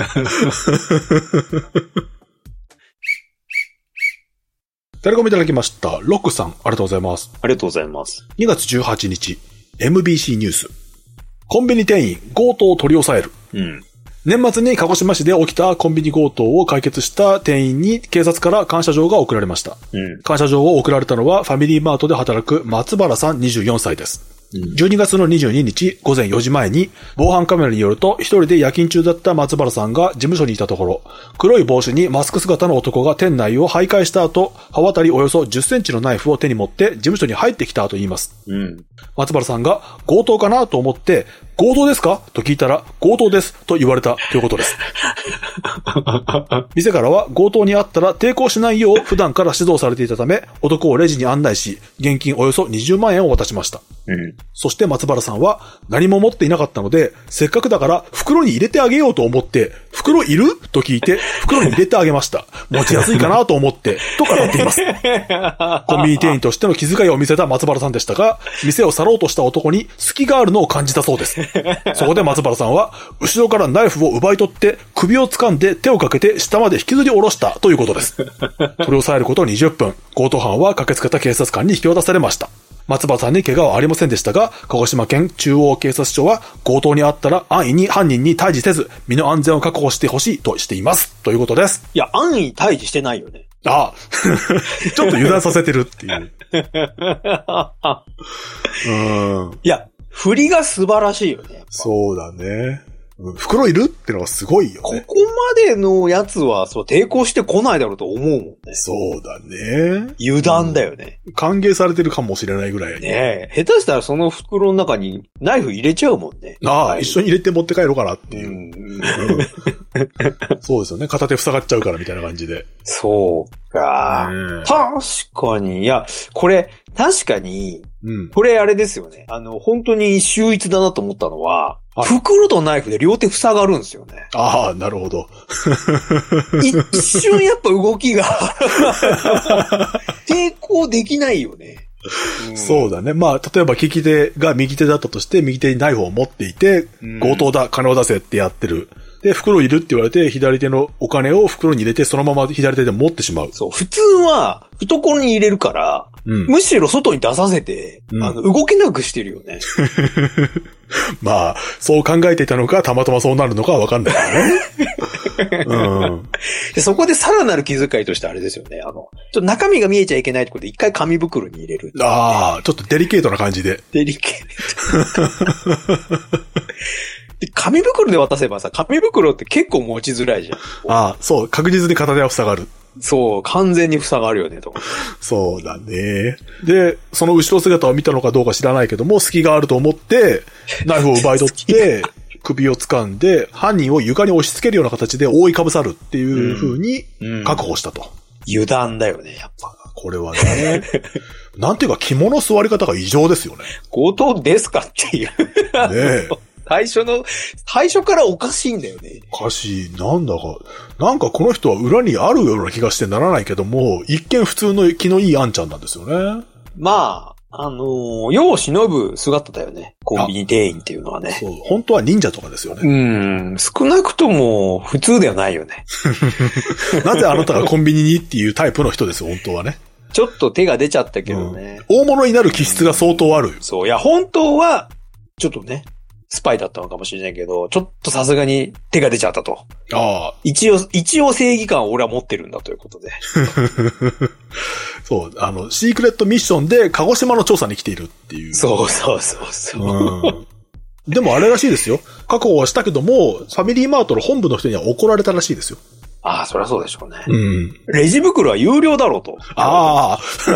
タレコミいただきました。ロックさん、ありがとうございます。 ありがとうございます。 にがつじゅうはちにち、エムビーシー ニュース。コンビニ店員、強盗を取り押さえる。うん。年末に鹿児島市で起きたコンビニ強盗を解決した店員に警察から感謝状が送られました。うん、感謝状を送られたのはファミリーマートで働く松原さんにじゅうよんさいです。じゅうにがつのにじゅうににちごぜんよじまえに防犯カメラによると一人で夜勤中だった松原さんが事務所にいたところ、黒い帽子にマスク姿の男が店内を徘徊した後、刃渡りおよそじゅっセンチのナイフを手に持って事務所に入ってきたと言います。うん、松原さんが強盗かなと思って強盗ですかと聞いたら、強盗ですと言われたということです。店からは強盗にあったら抵抗しないよう普段から指導されていたため、男をレジに案内し、現金およそにじゅうまんえんを渡しました。うん、そして松原さんは何も持っていなかったので、せっかくだから袋に入れてあげようと思って、袋いると聞いて袋に入れてあげました。持ちやすいかなと思って、と語っています。コンビニ店員としての気遣いを見せた松原さんでしたが、店を去ろうとした男に隙があるのを感じたそうです。そこで松原さんは、後ろからナイフを奪い取って、首を掴んで手をかけて下まで引きずり下ろしたということです。取り押さえることにじゅっぷん、強盗犯は駆けつけた警察官に引き渡されました。松原さんに怪我はありませんでしたが、鹿児島県中央警察署は強盗にあったら安易に犯人に対峙せず、身の安全を確保してほしいとしています。ということです。 いや、安易に対峙してないよね。 ああ。ちょっと油断させてるっていう。 うん。いや、振りが素晴らしいよね。 そうだね。袋いるってのがすごいよね。 ここまでのやつは、そう、抵抗してこないだろうと思うもんね。 そうだね。 油断だよね。 うん、歓迎されてるかもしれないぐらい。 ねえ。下手したらその袋の中にナイフ入れちゃうもんね。 ああ、一緒に入れて持って帰ろうかなっていう。うん、そうですよね。片手塞がっちゃうからみたいな感じで。 そうか。ね、確かに。いや、これ、確かに、うん、これあれですよね。あの、本当に秀逸だなと思ったのは、はい、袋とナイフで両手塞がるんですよね。 ああ、なるほど。 一瞬やっぱ動きが抵抗できないよね。 うん、そうだね。まあ、例えば利き手が右手だったとして、右手にナイフを持っていて、うん、強盗だ、金を出せってやってる。で、袋いるって言われて、左手のお金を袋に入れて、そのまま左手で持ってしまう。 そう。普通は、懐に入れるから、うん、むしろ外に出させて、うん、あの、動けなくしてるよね。 まあ、そう考えていたのか、たまたまそうなるのかはわかんないからね。うん、 でそこでさらなる気遣いとしてあれですよね。あの、ちょっと中身が見えちゃいけないってことで、一回紙袋に入れる。 ああ、ちょっとデリケートな感じで。 デリケート。紙袋で渡せばさ、紙袋って結構持ちづらいじゃん。 ああ、そう、確実に片手は塞がる。 そう、完全に塞がるよね、と。 そうだね。で、その後ろ姿を見たのかどうか知らないけども、隙があると思って、ナイフを奪い取って、首を掴んで、犯人を床に押し付けるような形で覆いかぶさるっていう風に確保したと。うんうん、油断だよね、やっぱ。 これはね。なんていうか、肝の座り方が異常ですよね。 強盗ですかっていう。ねえ。最初の、最初からおかしいんだよね。 おかしい。なんだか、なんかこの人は裏にあるような気がしてならないけども、一見普通の気のいいあんちゃんなんですよね。 まあ、あのー、世を忍ぶ姿だよね。コンビニ店員っていうのはね。 そう、本当は忍者とかですよね。 うん、少なくとも普通ではないよね。 なぜあなたがコンビニにっていうタイプの人ですよ、本当はね。 ちょっと手が出ちゃったけどね。 うん、大物になる気質が相当ある。 そう、いや、本当は、ちょっとね、スパイだったのかもしれないけど、ちょっとさすがに手が出ちゃったと。ああ。一応、一応正義感を俺は持ってるんだということで。 そう、あの、シークレットミッションで鹿児島の調査に来ているっていう。 そうそうそうそう。うん、 でもあれらしいですよ。確保はしたけども、ファミリーマートの本部の人には怒られたらしいですよ。 ああ、そりゃそうでしょうね。うん。レジ袋は有料だろうと。ああ。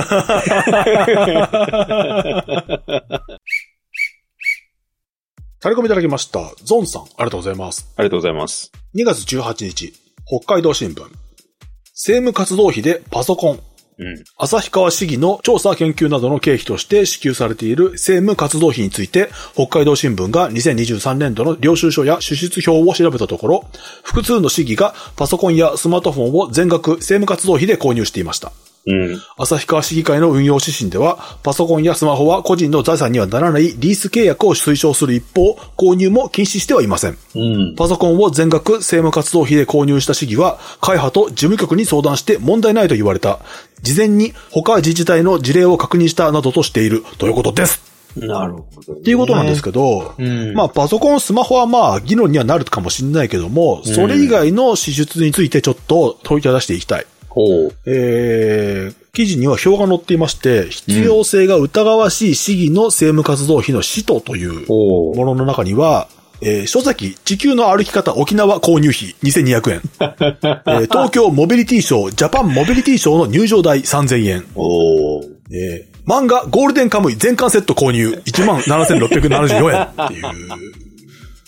タレコミいただきました。ゾンさん、ありがとうございます。 ありがとうございます。 にがつじゅうはちにち、北海道新聞。政務活動費でパソコン。うん、旭川市議の調査研究などの経費として支給されている政務活動費について、北海道新聞がにせんにじゅうさんねんどの領収書や支出表を調べたところ、複数の市議がパソコンやスマートフォンを全額政務活動費で購入していました。うん、旭川市議会の運用指針では、パソコンやスマホは個人の財産にはならないリース契約を推奨する一方、購入も禁止してはいません。うん、パソコンを全額政務活動費で購入した市議は、会派と事務局に相談して問題ないと言われた。事前に他自治体の事例を確認したなどとしているということです。 なるほど、ね。 っていうことなんですけど、うん、まあパソコン、スマホはまあ議論にはなるかもしれないけども、それ以外の支出についてちょっと問いただしていきたい。ほう。えー、記事には表が載っていまして、必要性が疑わしい市議の政務活動費の使途というものの中には、えー、書籍、地球の歩き方沖縄購入費にせんにひゃくえん、えー。東京モビリティショー、ジャパンモビリティショーの入場代さんぜんえん。おえー、漫画ゴールデンカムイ全巻セット購入いちまんななせんろっぴゃくななじゅうよんえんっていう。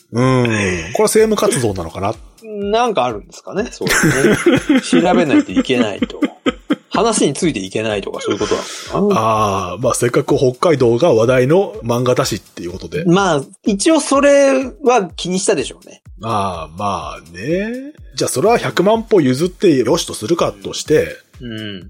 うん。これは政務活動なのかな？ なんかあるんですかね、そうですね。調べないといけないと。話についていけないとかそういうことなのかな。 ああ、まあせっかく北海道が話題の漫画だしっていうことで。 まあ、一応それは気にしたでしょうね。 ああ、まあね。じゃあそれはひゃくまん歩譲ってよしとするかとして、 うん。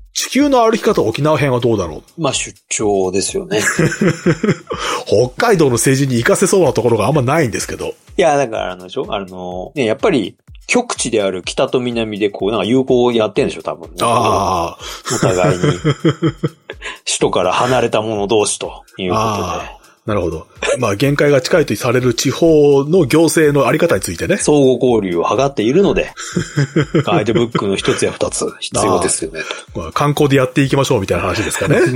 地球の歩き方沖縄編はどうだろう。まあ出張ですよね。 北海道の政治に活かせそうなところがあんまないんですけど。 いや、だからあのでしょあの、ね、やっぱり、極地である北と南でこう、なんか友好をやってんでしょ多分、ね。ああ。お互いに。首都から離れた者同士ということで。 なるほど。まあ限界が近いとされる地方の行政のあり方についてね。 相互交流を図っているので、ガイドブックの一つや二つ必要ですよね。 観光でやっていきましょうみたいな話ですかね。うん。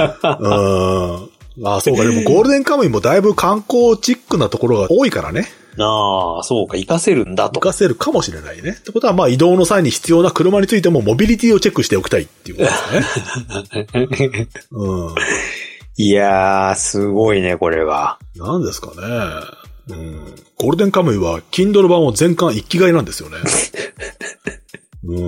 ああ、そうか。でもゴールデンカムイもだいぶ観光チックなところが多いからね。 ああ、そうか。活かせるんだと。 活かせるかもしれないね。ってことは、まあ移動の際に必要な車についてもモビリティをチェックしておきたいっていうことですね。うん。 いやー、すごいね、これは。 何ですかね。うん。ゴールデンカムイは、Kindle 版を全巻一気買いなんですよね。うん。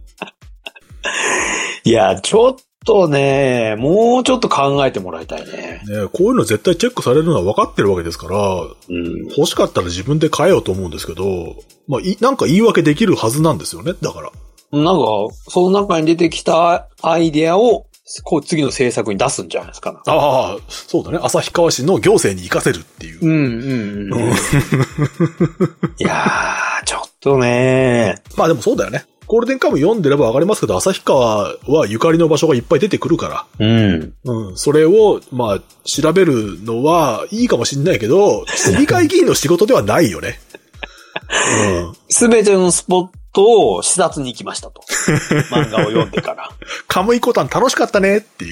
いや、ちょっとね、もうちょっと考えてもらいたいね。 ね、こういうの絶対チェックされるのは分かってるわけですから、うん、欲しかったら自分で買えようと思うんですけど、まあ、い、なんか言い訳できるはずなんですよね、だから。 なんか、その中に出てきたアイデアを、こう次の政策に出すんじゃないですかな。 ああ、そうだね。旭川市の行政に活かせるっていう。 うんうんうん。いやー、ちょっとねー。まあでもそうだよね。ゴールデンカムイ読んでればわかりますけど、旭川はゆかりの場所がいっぱい出てくるから。うん。うん。それを、まあ、調べるのはいいかもしんないけど、市議会議員の仕事ではないよね。 うん。すべてのスポットを視察に行きましたと。漫画を読んでから。 カムイコタン楽しかったねっていう。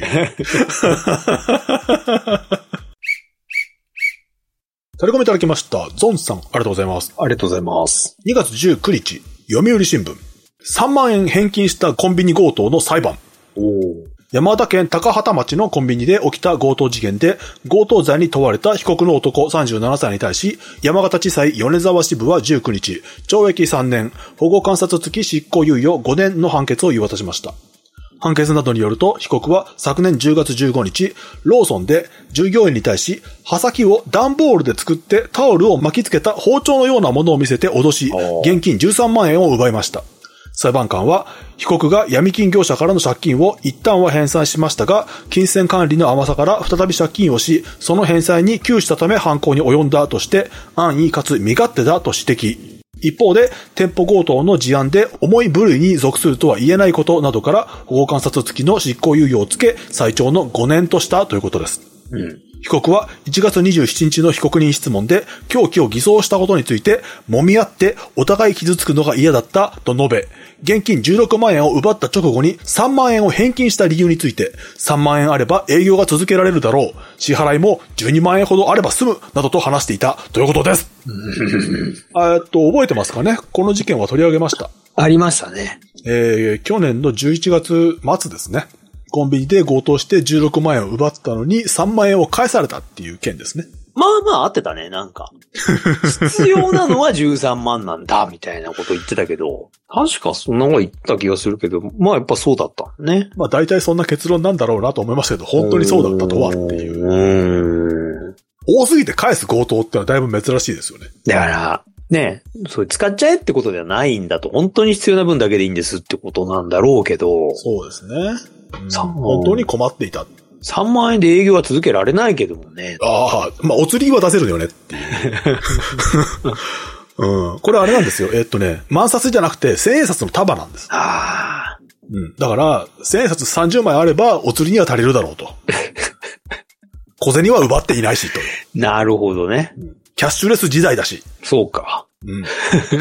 タレコミいただきました。ゾンさん、ありがとうございます。 ありがとうございます。 にがつじゅうくにち、読売新聞。さんまんえん返金したコンビニ強盗の裁判。お山形県高畑町のコンビニで起きた強盗事件で、強盗罪に問われた被告の男さんじゅうななさいに対し、山形地裁米沢支部はじゅうくにち、ちょうえきさんねん、保護観察付き執行猶予ごねんの判決を言い渡しました。判決などによると、被告は昨年じゅうがつじゅうごにち、ローソンで従業員に対し、刃先を段ボールで作ってタオルを巻きつけた包丁のようなものを見せて脅し、現金じゅうさんまんえんを奪いました。裁判官は、被告が闇金業者からの借金を一旦は返済しましたが、金銭管理の甘さから再び借金をし、その返済に窮したため犯行に及んだとして、安易かつ身勝手だと指摘。一方で、店舗強盗の事案で重い部類に属するとは言えないことなどから、保護観察付きの執行猶予をつけ、最長のごねんとしたということです。うん、被告はいちがつにじゅうしちにちの被告人質問で、凶器を偽装したことについて、揉み合ってお互い傷つくのが嫌だったと述べ、現金じゅうろくまんえんを奪った直後にさんまんえんを返金した理由について、さんまんえんあれば営業が続けられるだろう。支払いもじゅうにまんえんほどあれば済む、などと話していたということです。えっと、覚えてますかね？この事件は取り上げました。 ありましたね。 えー、去年のじゅういちがつまつですね。コンビニで強盗してじゅうろくまんえんを奪ったのにさんまんえんを返されたっていう件ですね。 まあまあ合ってたね、なんか。必要なのはじゅうさんまんなんだ、みたいなこと言ってたけど、確かそんなこと言った気がするけど、まあやっぱそうだったね。 まあ大体そんな結論なんだろうなと思いましたけど、本当にそうだったとはっていう。うーん多すぎて返す強盗ってのはだいぶ珍しいですよね。 だから、ね、そう使っちゃえってことではないんだと、本当に必要な分だけでいいんですってことなんだろうけど。 そうですね。うん、本当に困っていた。 さんまんえんで営業は続けられないけどもね。 ああ、まあ、お釣りは出せるよねっていう。うん。これあれなんですよ。えー、っとね、万札じゃなくて千円札の束なんです。ああ。うん。だから、千円札さんじゅうまいあればお釣りには足りるだろうと。小銭は奪っていないしと。 なるほどね。 キャッシュレス時代だし。 そうか。うん。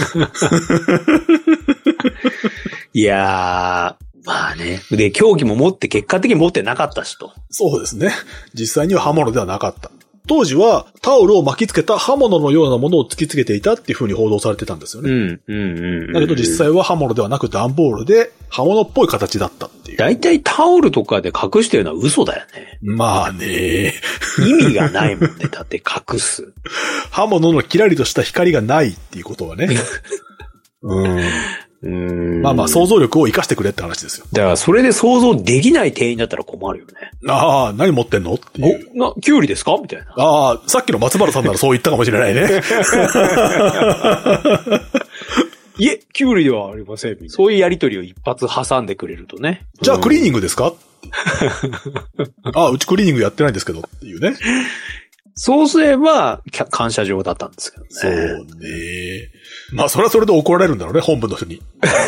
いやー。まあね。で、凶器も持って、結果的に持ってなかったしと。 そうですね。実際には刃物ではなかった。 当時はタオルを巻きつけた刃物のようなものを突きつけていたっていう風に報道されてたんですよね。 うん、うん、うん。 だけど実際は刃物ではなく段ボールで刃物っぽい形だったっていう。 だいたいタオルとかで隠してるのは嘘だよね。 まあね。 意味がないもんね。だって隠す。 刃物のキラリとした光がないっていうことはね。うん。うーんまあまあ想像力を生かしてくれって話ですよ。 だからそれで想像できない店員だったら困るよね。 ああ、何持ってんのっていう。 お、な、キュウリですかみたいな。 ああ、さっきの松原さんならそう言ったかもしれないね。 いえ、キュウリではありません。そういうやりとりを一発挟んでくれるとね。 じゃあクリーニングですかああ、うちクリーニングやってないんですけどっていうね。 そうすれば、感謝状だったんですけどね。 そうね。まあ、それはそれで怒られるんだろうね、本部の人に。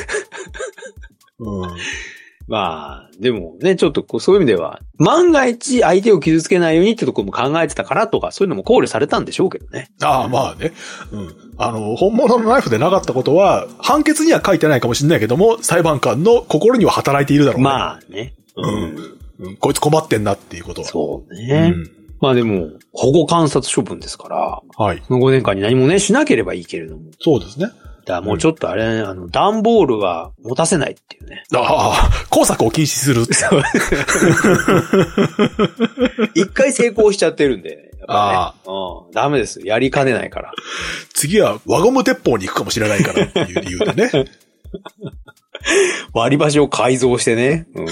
うん、 まあ、でもね、ちょっとこうそういう意味では、万が一相手を傷つけないようにってところも考えてたからとか、そういうのも考慮されたんでしょうけどね。 ああ、まあね。うん。あの、本物のナイフでなかったことは、判決には書いてないかもしれないけども、裁判官の心には働いているだろうね。 まあね。 うん。うん、こいつ困ってんなっていうことは。 そうね。うんまあでも、保護観察処分ですから、 はい。 そのごねんかんに何もね、しなければいいけれども。 そうですね。 だからもうちょっとあれ、うん、あの、段ボールは持たせないっていうね。 ああ、工作を禁止する。 一回成功しちゃってるんで、ね。 ああ。 うん。ダメです。やりかねないから。 次は輪ゴム鉄砲に行くかもしれないからっていう理由でね。 割り箸を改造してね。うん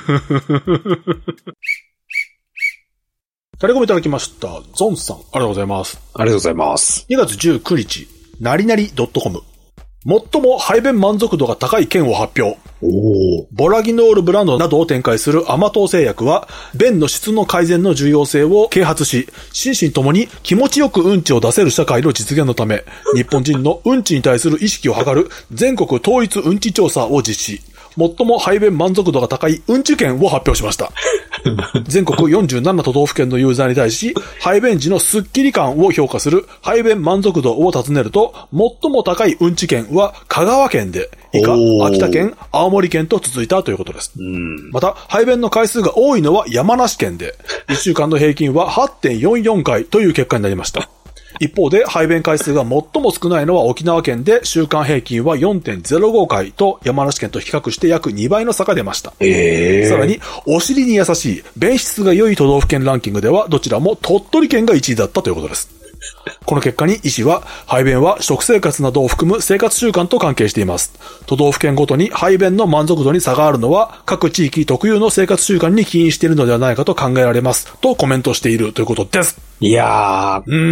タレコミいただきました。ゾンさん、ありがとうございます。 ありがとうございます。 にがつじゅうくにち、なりなり .com。最も排便満足度が高い県を発表。おボラギノールブランドなどを展開する甘党製薬は、便の質の改善の重要性を啓発し、心身ともに気持ちよくうんちを出せる社会の実現のため、日本人のうんちに対する意識を図る全国統一うんち調査を実施。最も排便満足度が高いうんち県を発表しました。全国よんじゅうなな都道府県のユーザーに対し、排便時のスッキリ感を評価する排便満足度を尋ねると、最も高いうんち県は香川県で、以下、秋田県、青森県と続いたということです。また、排便の回数が多いのは山梨県で、いっしゅうかんの平均は はちてんよんよんかいという結果になりました。一方で排便回数が最も少ないのは沖縄県で週間平均は よんてんゼロごかいと山梨県と比較して約にばいの差が出ました。えー、さらにお尻に優しい便質が良い都道府県ランキングではどちらも鳥取県がいちいだったということです。この結果に医師は排便は食生活などを含む生活習慣と関係しています。都道府県ごとに排便の満足度に差があるのは各地域特有の生活習慣に起因しているのではないかと考えられますとコメントしているということです。 いやー、うん。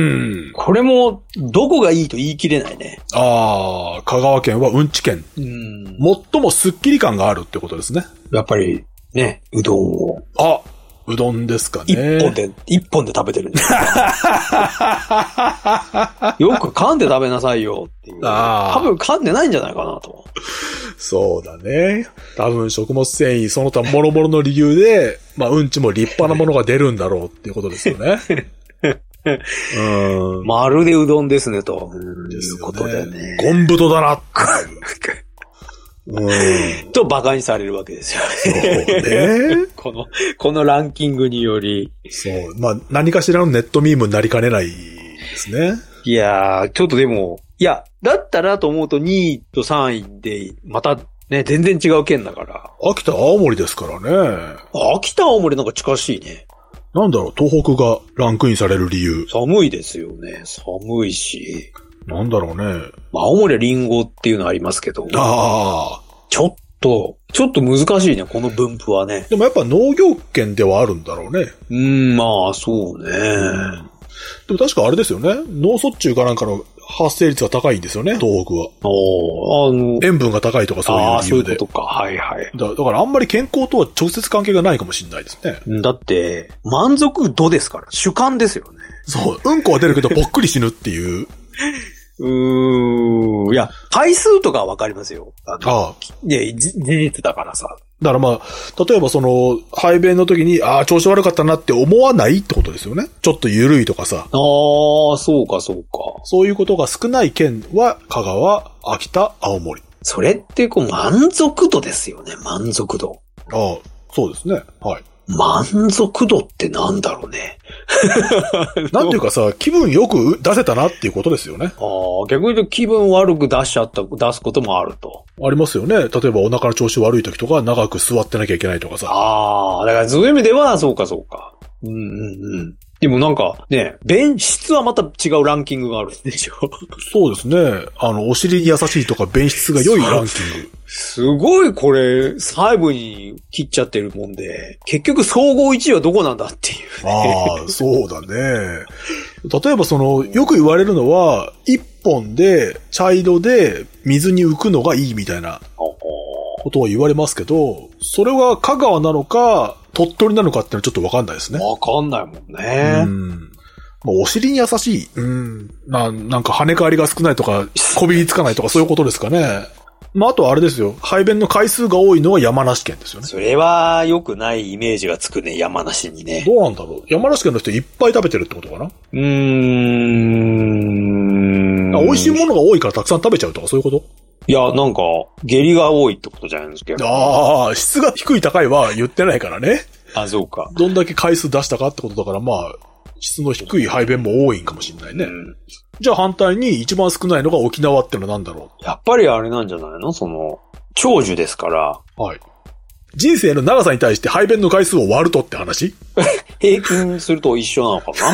これもどこがいいと言い切れないね。 あー、香川県はうんち県。うん。最もスッキリ感があるってことですね。 やっぱりね、うどんを。 あうどんですかね。 一本で、一本で食べてるんですよく噛んで食べなさいよっていう。あ多分噛んでないんじゃないかなと。 そうだね。多分食物繊維、その他諸々の理由で、まあうんちも立派なものが出るんだろうっていうことですよね。 うん、まるでうどんですねと。いうことでね。 ゴンブトだなっていう。 うん、と馬鹿にされるわけですよね。そうね。 この、このランキングにより。 そう。まあ、何かしらのネットミームになりかねないですね。 いやー、ちょっとでも、いや、だったらと思うとにいとさんいで、またね、全然違う県だから。 秋田、青森ですからね。 秋田、青森なんか近しいね。 なんだろう、東北がランクインされる理由。 寒いですよね。寒いし。 なんだろうね。 まあ、青森はリンゴっていうのはありますけど。 ああ。 ちょっと、ちょっと難しいね、この分布はね。 でもやっぱ農業圏ではあるんだろうね。 うん、まあ、そうね、うん。 でも確かあれですよね。脳卒中かなんかの発生率が高いんですよね、東北は。 おあの、 塩分が高いとかそういう理由で。ああ、 そういうことか。はいはい。 だ、だからあんまり健康とは直接関係がないかもしれないですね。 だって、満足度ですから。主観ですよね。 そう。うんこは出るけどぽっくり死ぬっていう。 うーん。いや、回数とかはわかりますよ。ああ。 いや、事実だからさ。 だからまあ、例えばその、排便の時に、ああ、調子悪かったなって思わないってことですよね。ちょっと緩いとかさ。 ああ、そうかそうか。 そういうことが少ない県は、香川、秋田、青森。 それってこう、満足度ですよね、満足度。 ああ、そうですね。はい。 満足度ってなんだろうね。 なんていうかさ、気分よく出せたなっていうことですよね。 ああ、逆に言うと気分悪く出しちゃった、出すこともあると。 ありますよね。例えばお腹の調子悪い時とか長く座ってなきゃいけないとかさ。 ああ、だからそういう意味ではそうかそうか。うんうんうん。でもなんかね、便質はまた違うランキングがあるんでしょ。 そうですね。あの、お尻に優しいとか便質が良いランキング。 すごいこれ、細部に切っちゃってるもんで、結局総合いちいはどこなんだっていう、 ね。ああ、そうだね。例えばその、よく言われるのは、一本で、茶色で水に浮くのがいいみたいなことを言われますけど、それは香川なのか、鳥取なのかってのはちょっとわかんないですね。 わかんないもんね。 うん。まあ、お尻に優しい。うん。な、なんか跳ね返りが少ないとか、こびりつかないとかそういうことですかね。まあ、あとはあれですよ。排便の回数が多いのは山梨県ですよね。 それは良くないイメージがつくね、山梨にね。 どうなんだろう。山梨県の人いっぱい食べてるってことかな。 うーん。 美味しいものが多いからたくさん食べちゃうとかそういうこと？ いや、なんか、下痢が多いってことじゃないですか。 ああ、質が低い高いは言ってないからね。 あ、そうか。 どんだけ回数出したかってことだから、まあ、質の低い排便も多いんかもしれないね。うん、じゃあ反対に一番少ないのが沖縄ってのは何だろう？やっぱりあれなんじゃないの？その、長寿ですから。 はい。人生の長さに対して排便の回数を割るとって話？ 平均すると一緒なのかな、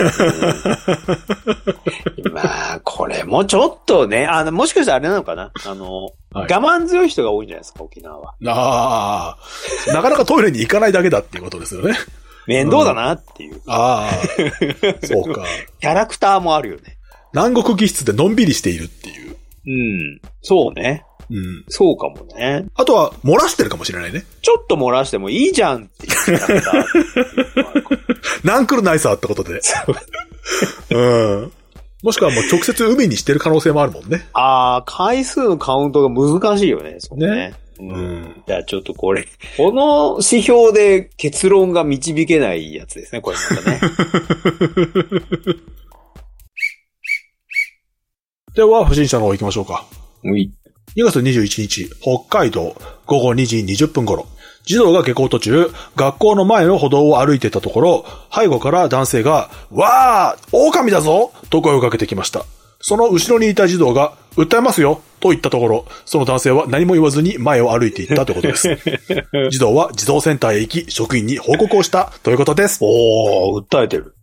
うん、まあ、これもちょっとね、あの、もしかしたらあれなのかなあの、はい、我慢強い人が多いんじゃないですか、沖縄は。 ああ、なかなかトイレに行かないだけだっていうことですよね。 面倒だなっていう。うん、 ああ、そうか。 キャラクターもあるよね。 南国気質でのんびりしているっていう。 うん。そうね。うん。そうかもね。 あとは、漏らしてるかもしれないね。 ちょっと漏らしてもいいじゃんっていうキャラクター。 なんくるないさってことで。うん。もしくはもう直接海にしてる可能性もあるもんね。 ああ、回数のカウントが難しいよね。そうね。 ね。 うん。じゃあちょっとこれ、この指標で結論が導けないやつですね、これまたね。 では、不審者の方行きましょうか。 はい。 にがつにじゅういちにち、北海道、ごごにじにじゅっぷん頃、児童が下校途中、学校の前の歩道を歩いていたところ、背後から男性が、わー、狼だぞと声をかけてきました。その後ろにいた児童が、訴えますよと言ったところ、その男性は何も言わずに前を歩いていったということです。児童は児童センターへ行き、職員に報告をしたということです。 おー、訴えてる。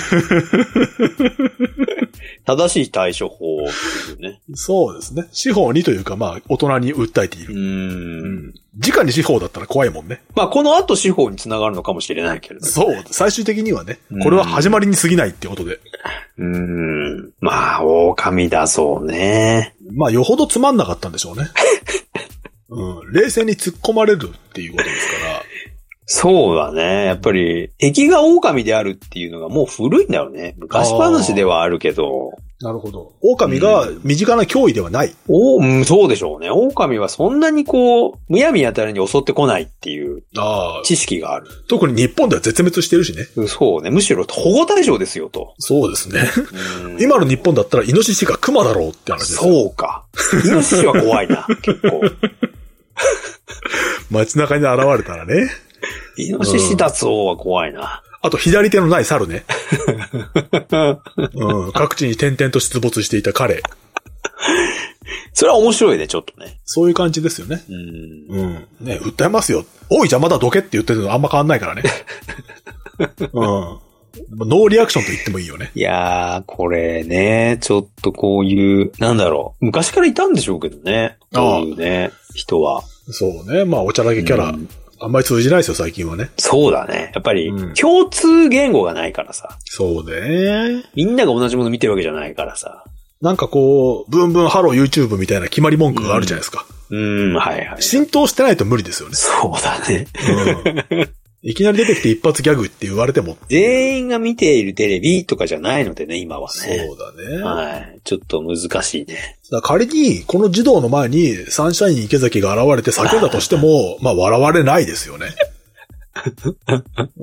正しい対処法っていうね。 そうですね。司法にというか、まあ、大人に訴えている。うーん。うん。直に司法だったら怖いもんね。 まあ、この後司法につながるのかもしれないけれど、ね。 そう。最終的にはね、これは始まりに過ぎないってことで。 うーん。まあ、狼だそうね。 まあ、よほどつまんなかったんでしょうね。うん。冷静に突っ込まれるっていうことですから。 そうだね。やっぱり、敵が狼であるっていうのがもう古いんだよね。昔話ではあるけど。 なるほど。狼が身近な脅威ではない。 うん、おうん、そうでしょうね。狼はそんなにこう、むやみやたらに襲ってこないっていう知識がある。 あ特に日本では絶滅してるしね。 そうね。むしろ保護対象ですよと。 そうですね。今の日本だったらイノシシがクマだろうって話です。 そうか。イノシシは怖いな、結構。 街中に現れたらね。 イノシシ脱走は怖いな。うん、 あと、左手のない猿ね。うん。各地に点々と出没していた彼。 それは面白いね、ちょっとね。 そういう感じですよね。うん。うん。ね、訴えますよ。おい、じゃあまだどけって言ってるのあんま変わんないからね。うん。ノーリアクションと言ってもいいよね。 いやー、これね、ちょっとこういう、なんだろう。昔からいたんでしょうけどね。こういうね、人は。 そうね。まあ、おちゃらけキャラ。うんあんまり通じないですよ、最近はね。 そうだね。やっぱり、共通言語がないからさ。 そうね。 みんなが同じもの見てるわけじゃないからさ。 なんかこう、ブンブンハロー YouTube みたいな決まり文句があるじゃないですか。 うん、うんはいはい。 浸透してないと無理ですよね。 そうだね。 うんいきなり出てきて一発ギャグって言われても。 全員が見ているテレビとかじゃないのでね、今はね。 そうだね。 はい。ちょっと難しいね。 だ仮に、この児童の前にサンシャイン池崎が現れて叫んだとしても、まあ笑われないですよね。うん。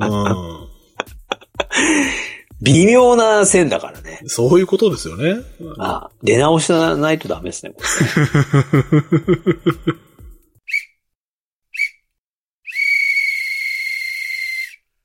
微妙な線だからね。 そういうことですよね。 ああ出直しないとダメですね、これ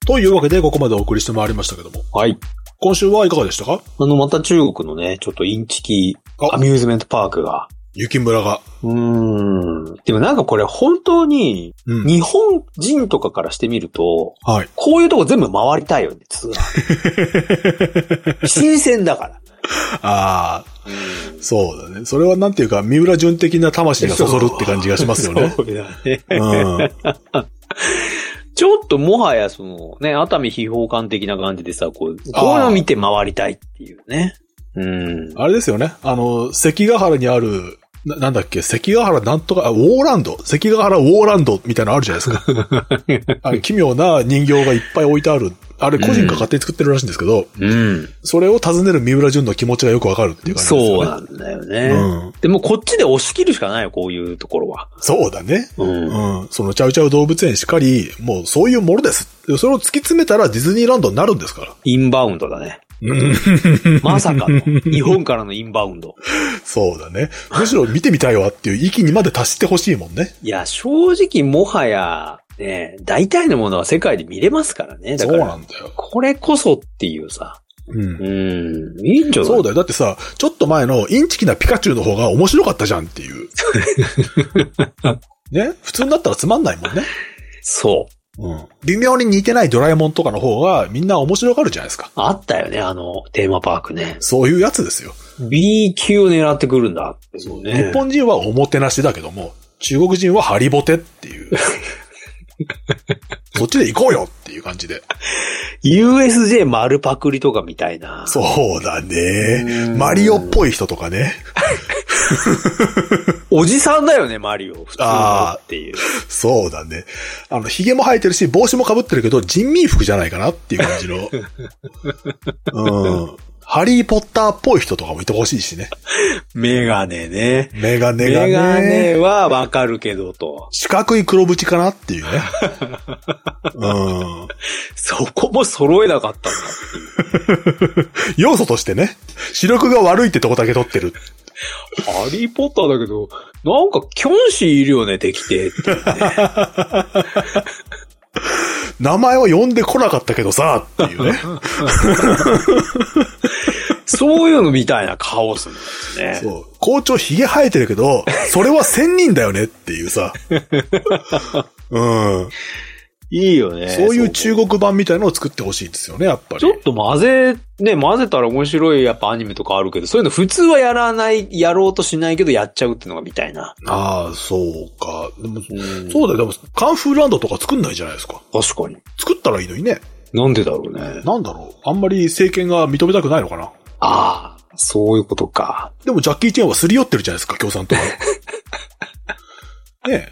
というわけで、ここまでお送りしてまいりましたけども。 はい。 今週はいかがでしたか？ あの、また中国のね、ちょっとインチキアミューズメントパークが。 雪村が。 うーん。でもなんかこれ本当に、日本人とかからしてみると、うん、はい。こういうとこ全部回りたいよね、ツアー。新鮮だから。ああ、うん、そうだね。それはなんていうか、三浦淳的な魂がそそるって感じがしますよね。 そうだね。うんちょっともはやそのね、熱海秘宝館的な感じでさ、こう、こういうの見て回りたいっていうね。うん。あれですよね。あの、関ヶ原にある、な, なんだっけ、関ヶ原なんとか、あ、ウォーランド関ヶ原ウォーランドみたいなのあるじゃないですか。あれ奇妙な人形がいっぱい置いてある。あれ個人が勝手に作ってるらしいんですけど、うん。それを尋ねる三浦淳の気持ちがよくわかるっていう感じですよね。 そうなんだよね。うん。でもこっちで押し切るしかないよ、こういうところは。 そうだね。うん。うん。そのチャウチャウ動物園しかり、もうそういうものです。それを突き詰めたらディズニーランドになるんですから。 インバウンドだね。まさかの日本からのインバウンド。 そうだね。むしろ見てみたいわっていう域にまで達してほしいもんね。 いや、正直もはや、ね、大体のものは世界で見れますからね。だからそうなんだよ。 これこそっていうさ。うん。うん。いいんじゃない？ そうだよ。だってさ、ちょっと前のインチキなピカチュウの方が面白かったじゃんっていう。ね？普通になったらつまんないもんね。 そう。 うん。微妙に似てないドラえもんとかの方がみんな面白がるじゃないですか。 あったよね、あの、テーマパークね。 そういうやつですよ。 B 級を狙ってくるんだってそうね。 日本人はおもてなしだけども、中国人はハリボテっていう。そっちで行こうよっていう感じで。 ユーエスジェー 丸パクリとかみたいな。 そうだね。マリオっぽい人とかね。 おじさんだよね、マリオ。普通のっていう。 そうだね。あの、髭も生えてるし、帽子も被ってるけど、人民服じゃないかなっていう感じの。うん。ハリーポッターっぽい人とかもいてほしいしね。 メガネね。 メガネがね。 メガネはわかるけどと。 四角い黒縁かなっていうね。うん。 そこも揃えなかったんだっていう。 要素としてね、視力が悪いってとこだけ取ってる。 ハリーポッターだけど、なんかキョンシーいるよね、敵ってっていうね。 名前は呼んでこなかったけどさ、っていうね。 そういうのみたいなカオスなんですね。 そう。校長髭生えてるけど、それは千人だよねっていうさ。うん。 いいよね。 そういう中国版みたいなのを作ってほしいですよね、やっぱり。 ちょっと混ぜ、ね、混ぜたら面白いやっぱアニメとかあるけど、そういうの普通はやらない、やろうとしないけどやっちゃうっていうのがみたいな。 ああ、そうか。でも、うん、そうだよ。でも、カンフーランドとか作んないじゃないですか。 確かに。 作ったらいいのにね。 なんでだろうね。 なんだろう。あんまり政権が認めたくないのかな。 ああ、そういうことか。 でもジャッキー・チェンはすり寄ってるじゃないですか、共産党は。ねえ。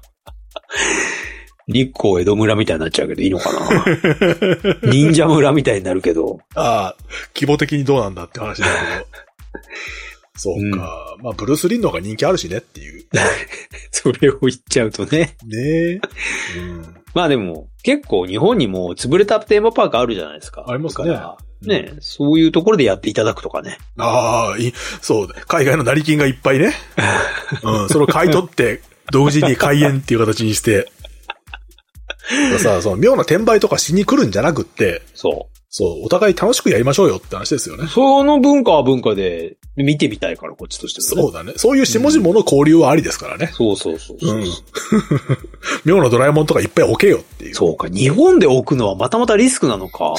日光江戸村みたいになっちゃうけどいいのかな。忍者村みたいになるけど。 ああ、規模的にどうなんだって話だけど。そうか、うん。まあ、ブルース・リンの方が人気あるしねっていう。 それを言っちゃうとね。 ねえ。うん、 まあでも、結構日本にも潰れたテーマパークあるじゃないですか。 ありますかね。 ね、うん、そういうところでやっていただくとかね。ああ、いそうだ。海外の成金がいっぱいね。うん、それを買い取って、独自に開園っていう形にして。さ、その妙な転売とかしに来るんじゃなくって、 そう。 そう、お互い楽しくやりましょうよって話ですよね。 その文化は文化で見てみたいから、こっちとしても、ね。そうだね。そういう下々の交流はありですからね。 うん、そうそうそうそう。うん。 妙なドラえもんとかいっぱい置けよっていう。 そうか。日本で置くのはまたまたリスクなのか。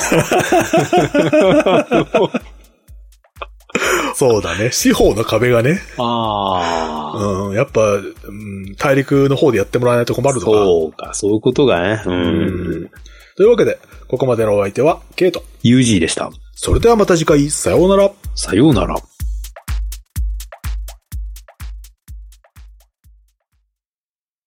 そうだね。司法の壁がね。 ああ。 うん。やっぱ、うん、大陸の方でやってもらわないと困るとか。 そうか。そういうことがね。うん。 うん、というわけで、ここまでのお相手は、ケイト。 ユージー でした。 それではまた次回、さようなら。 さようなら。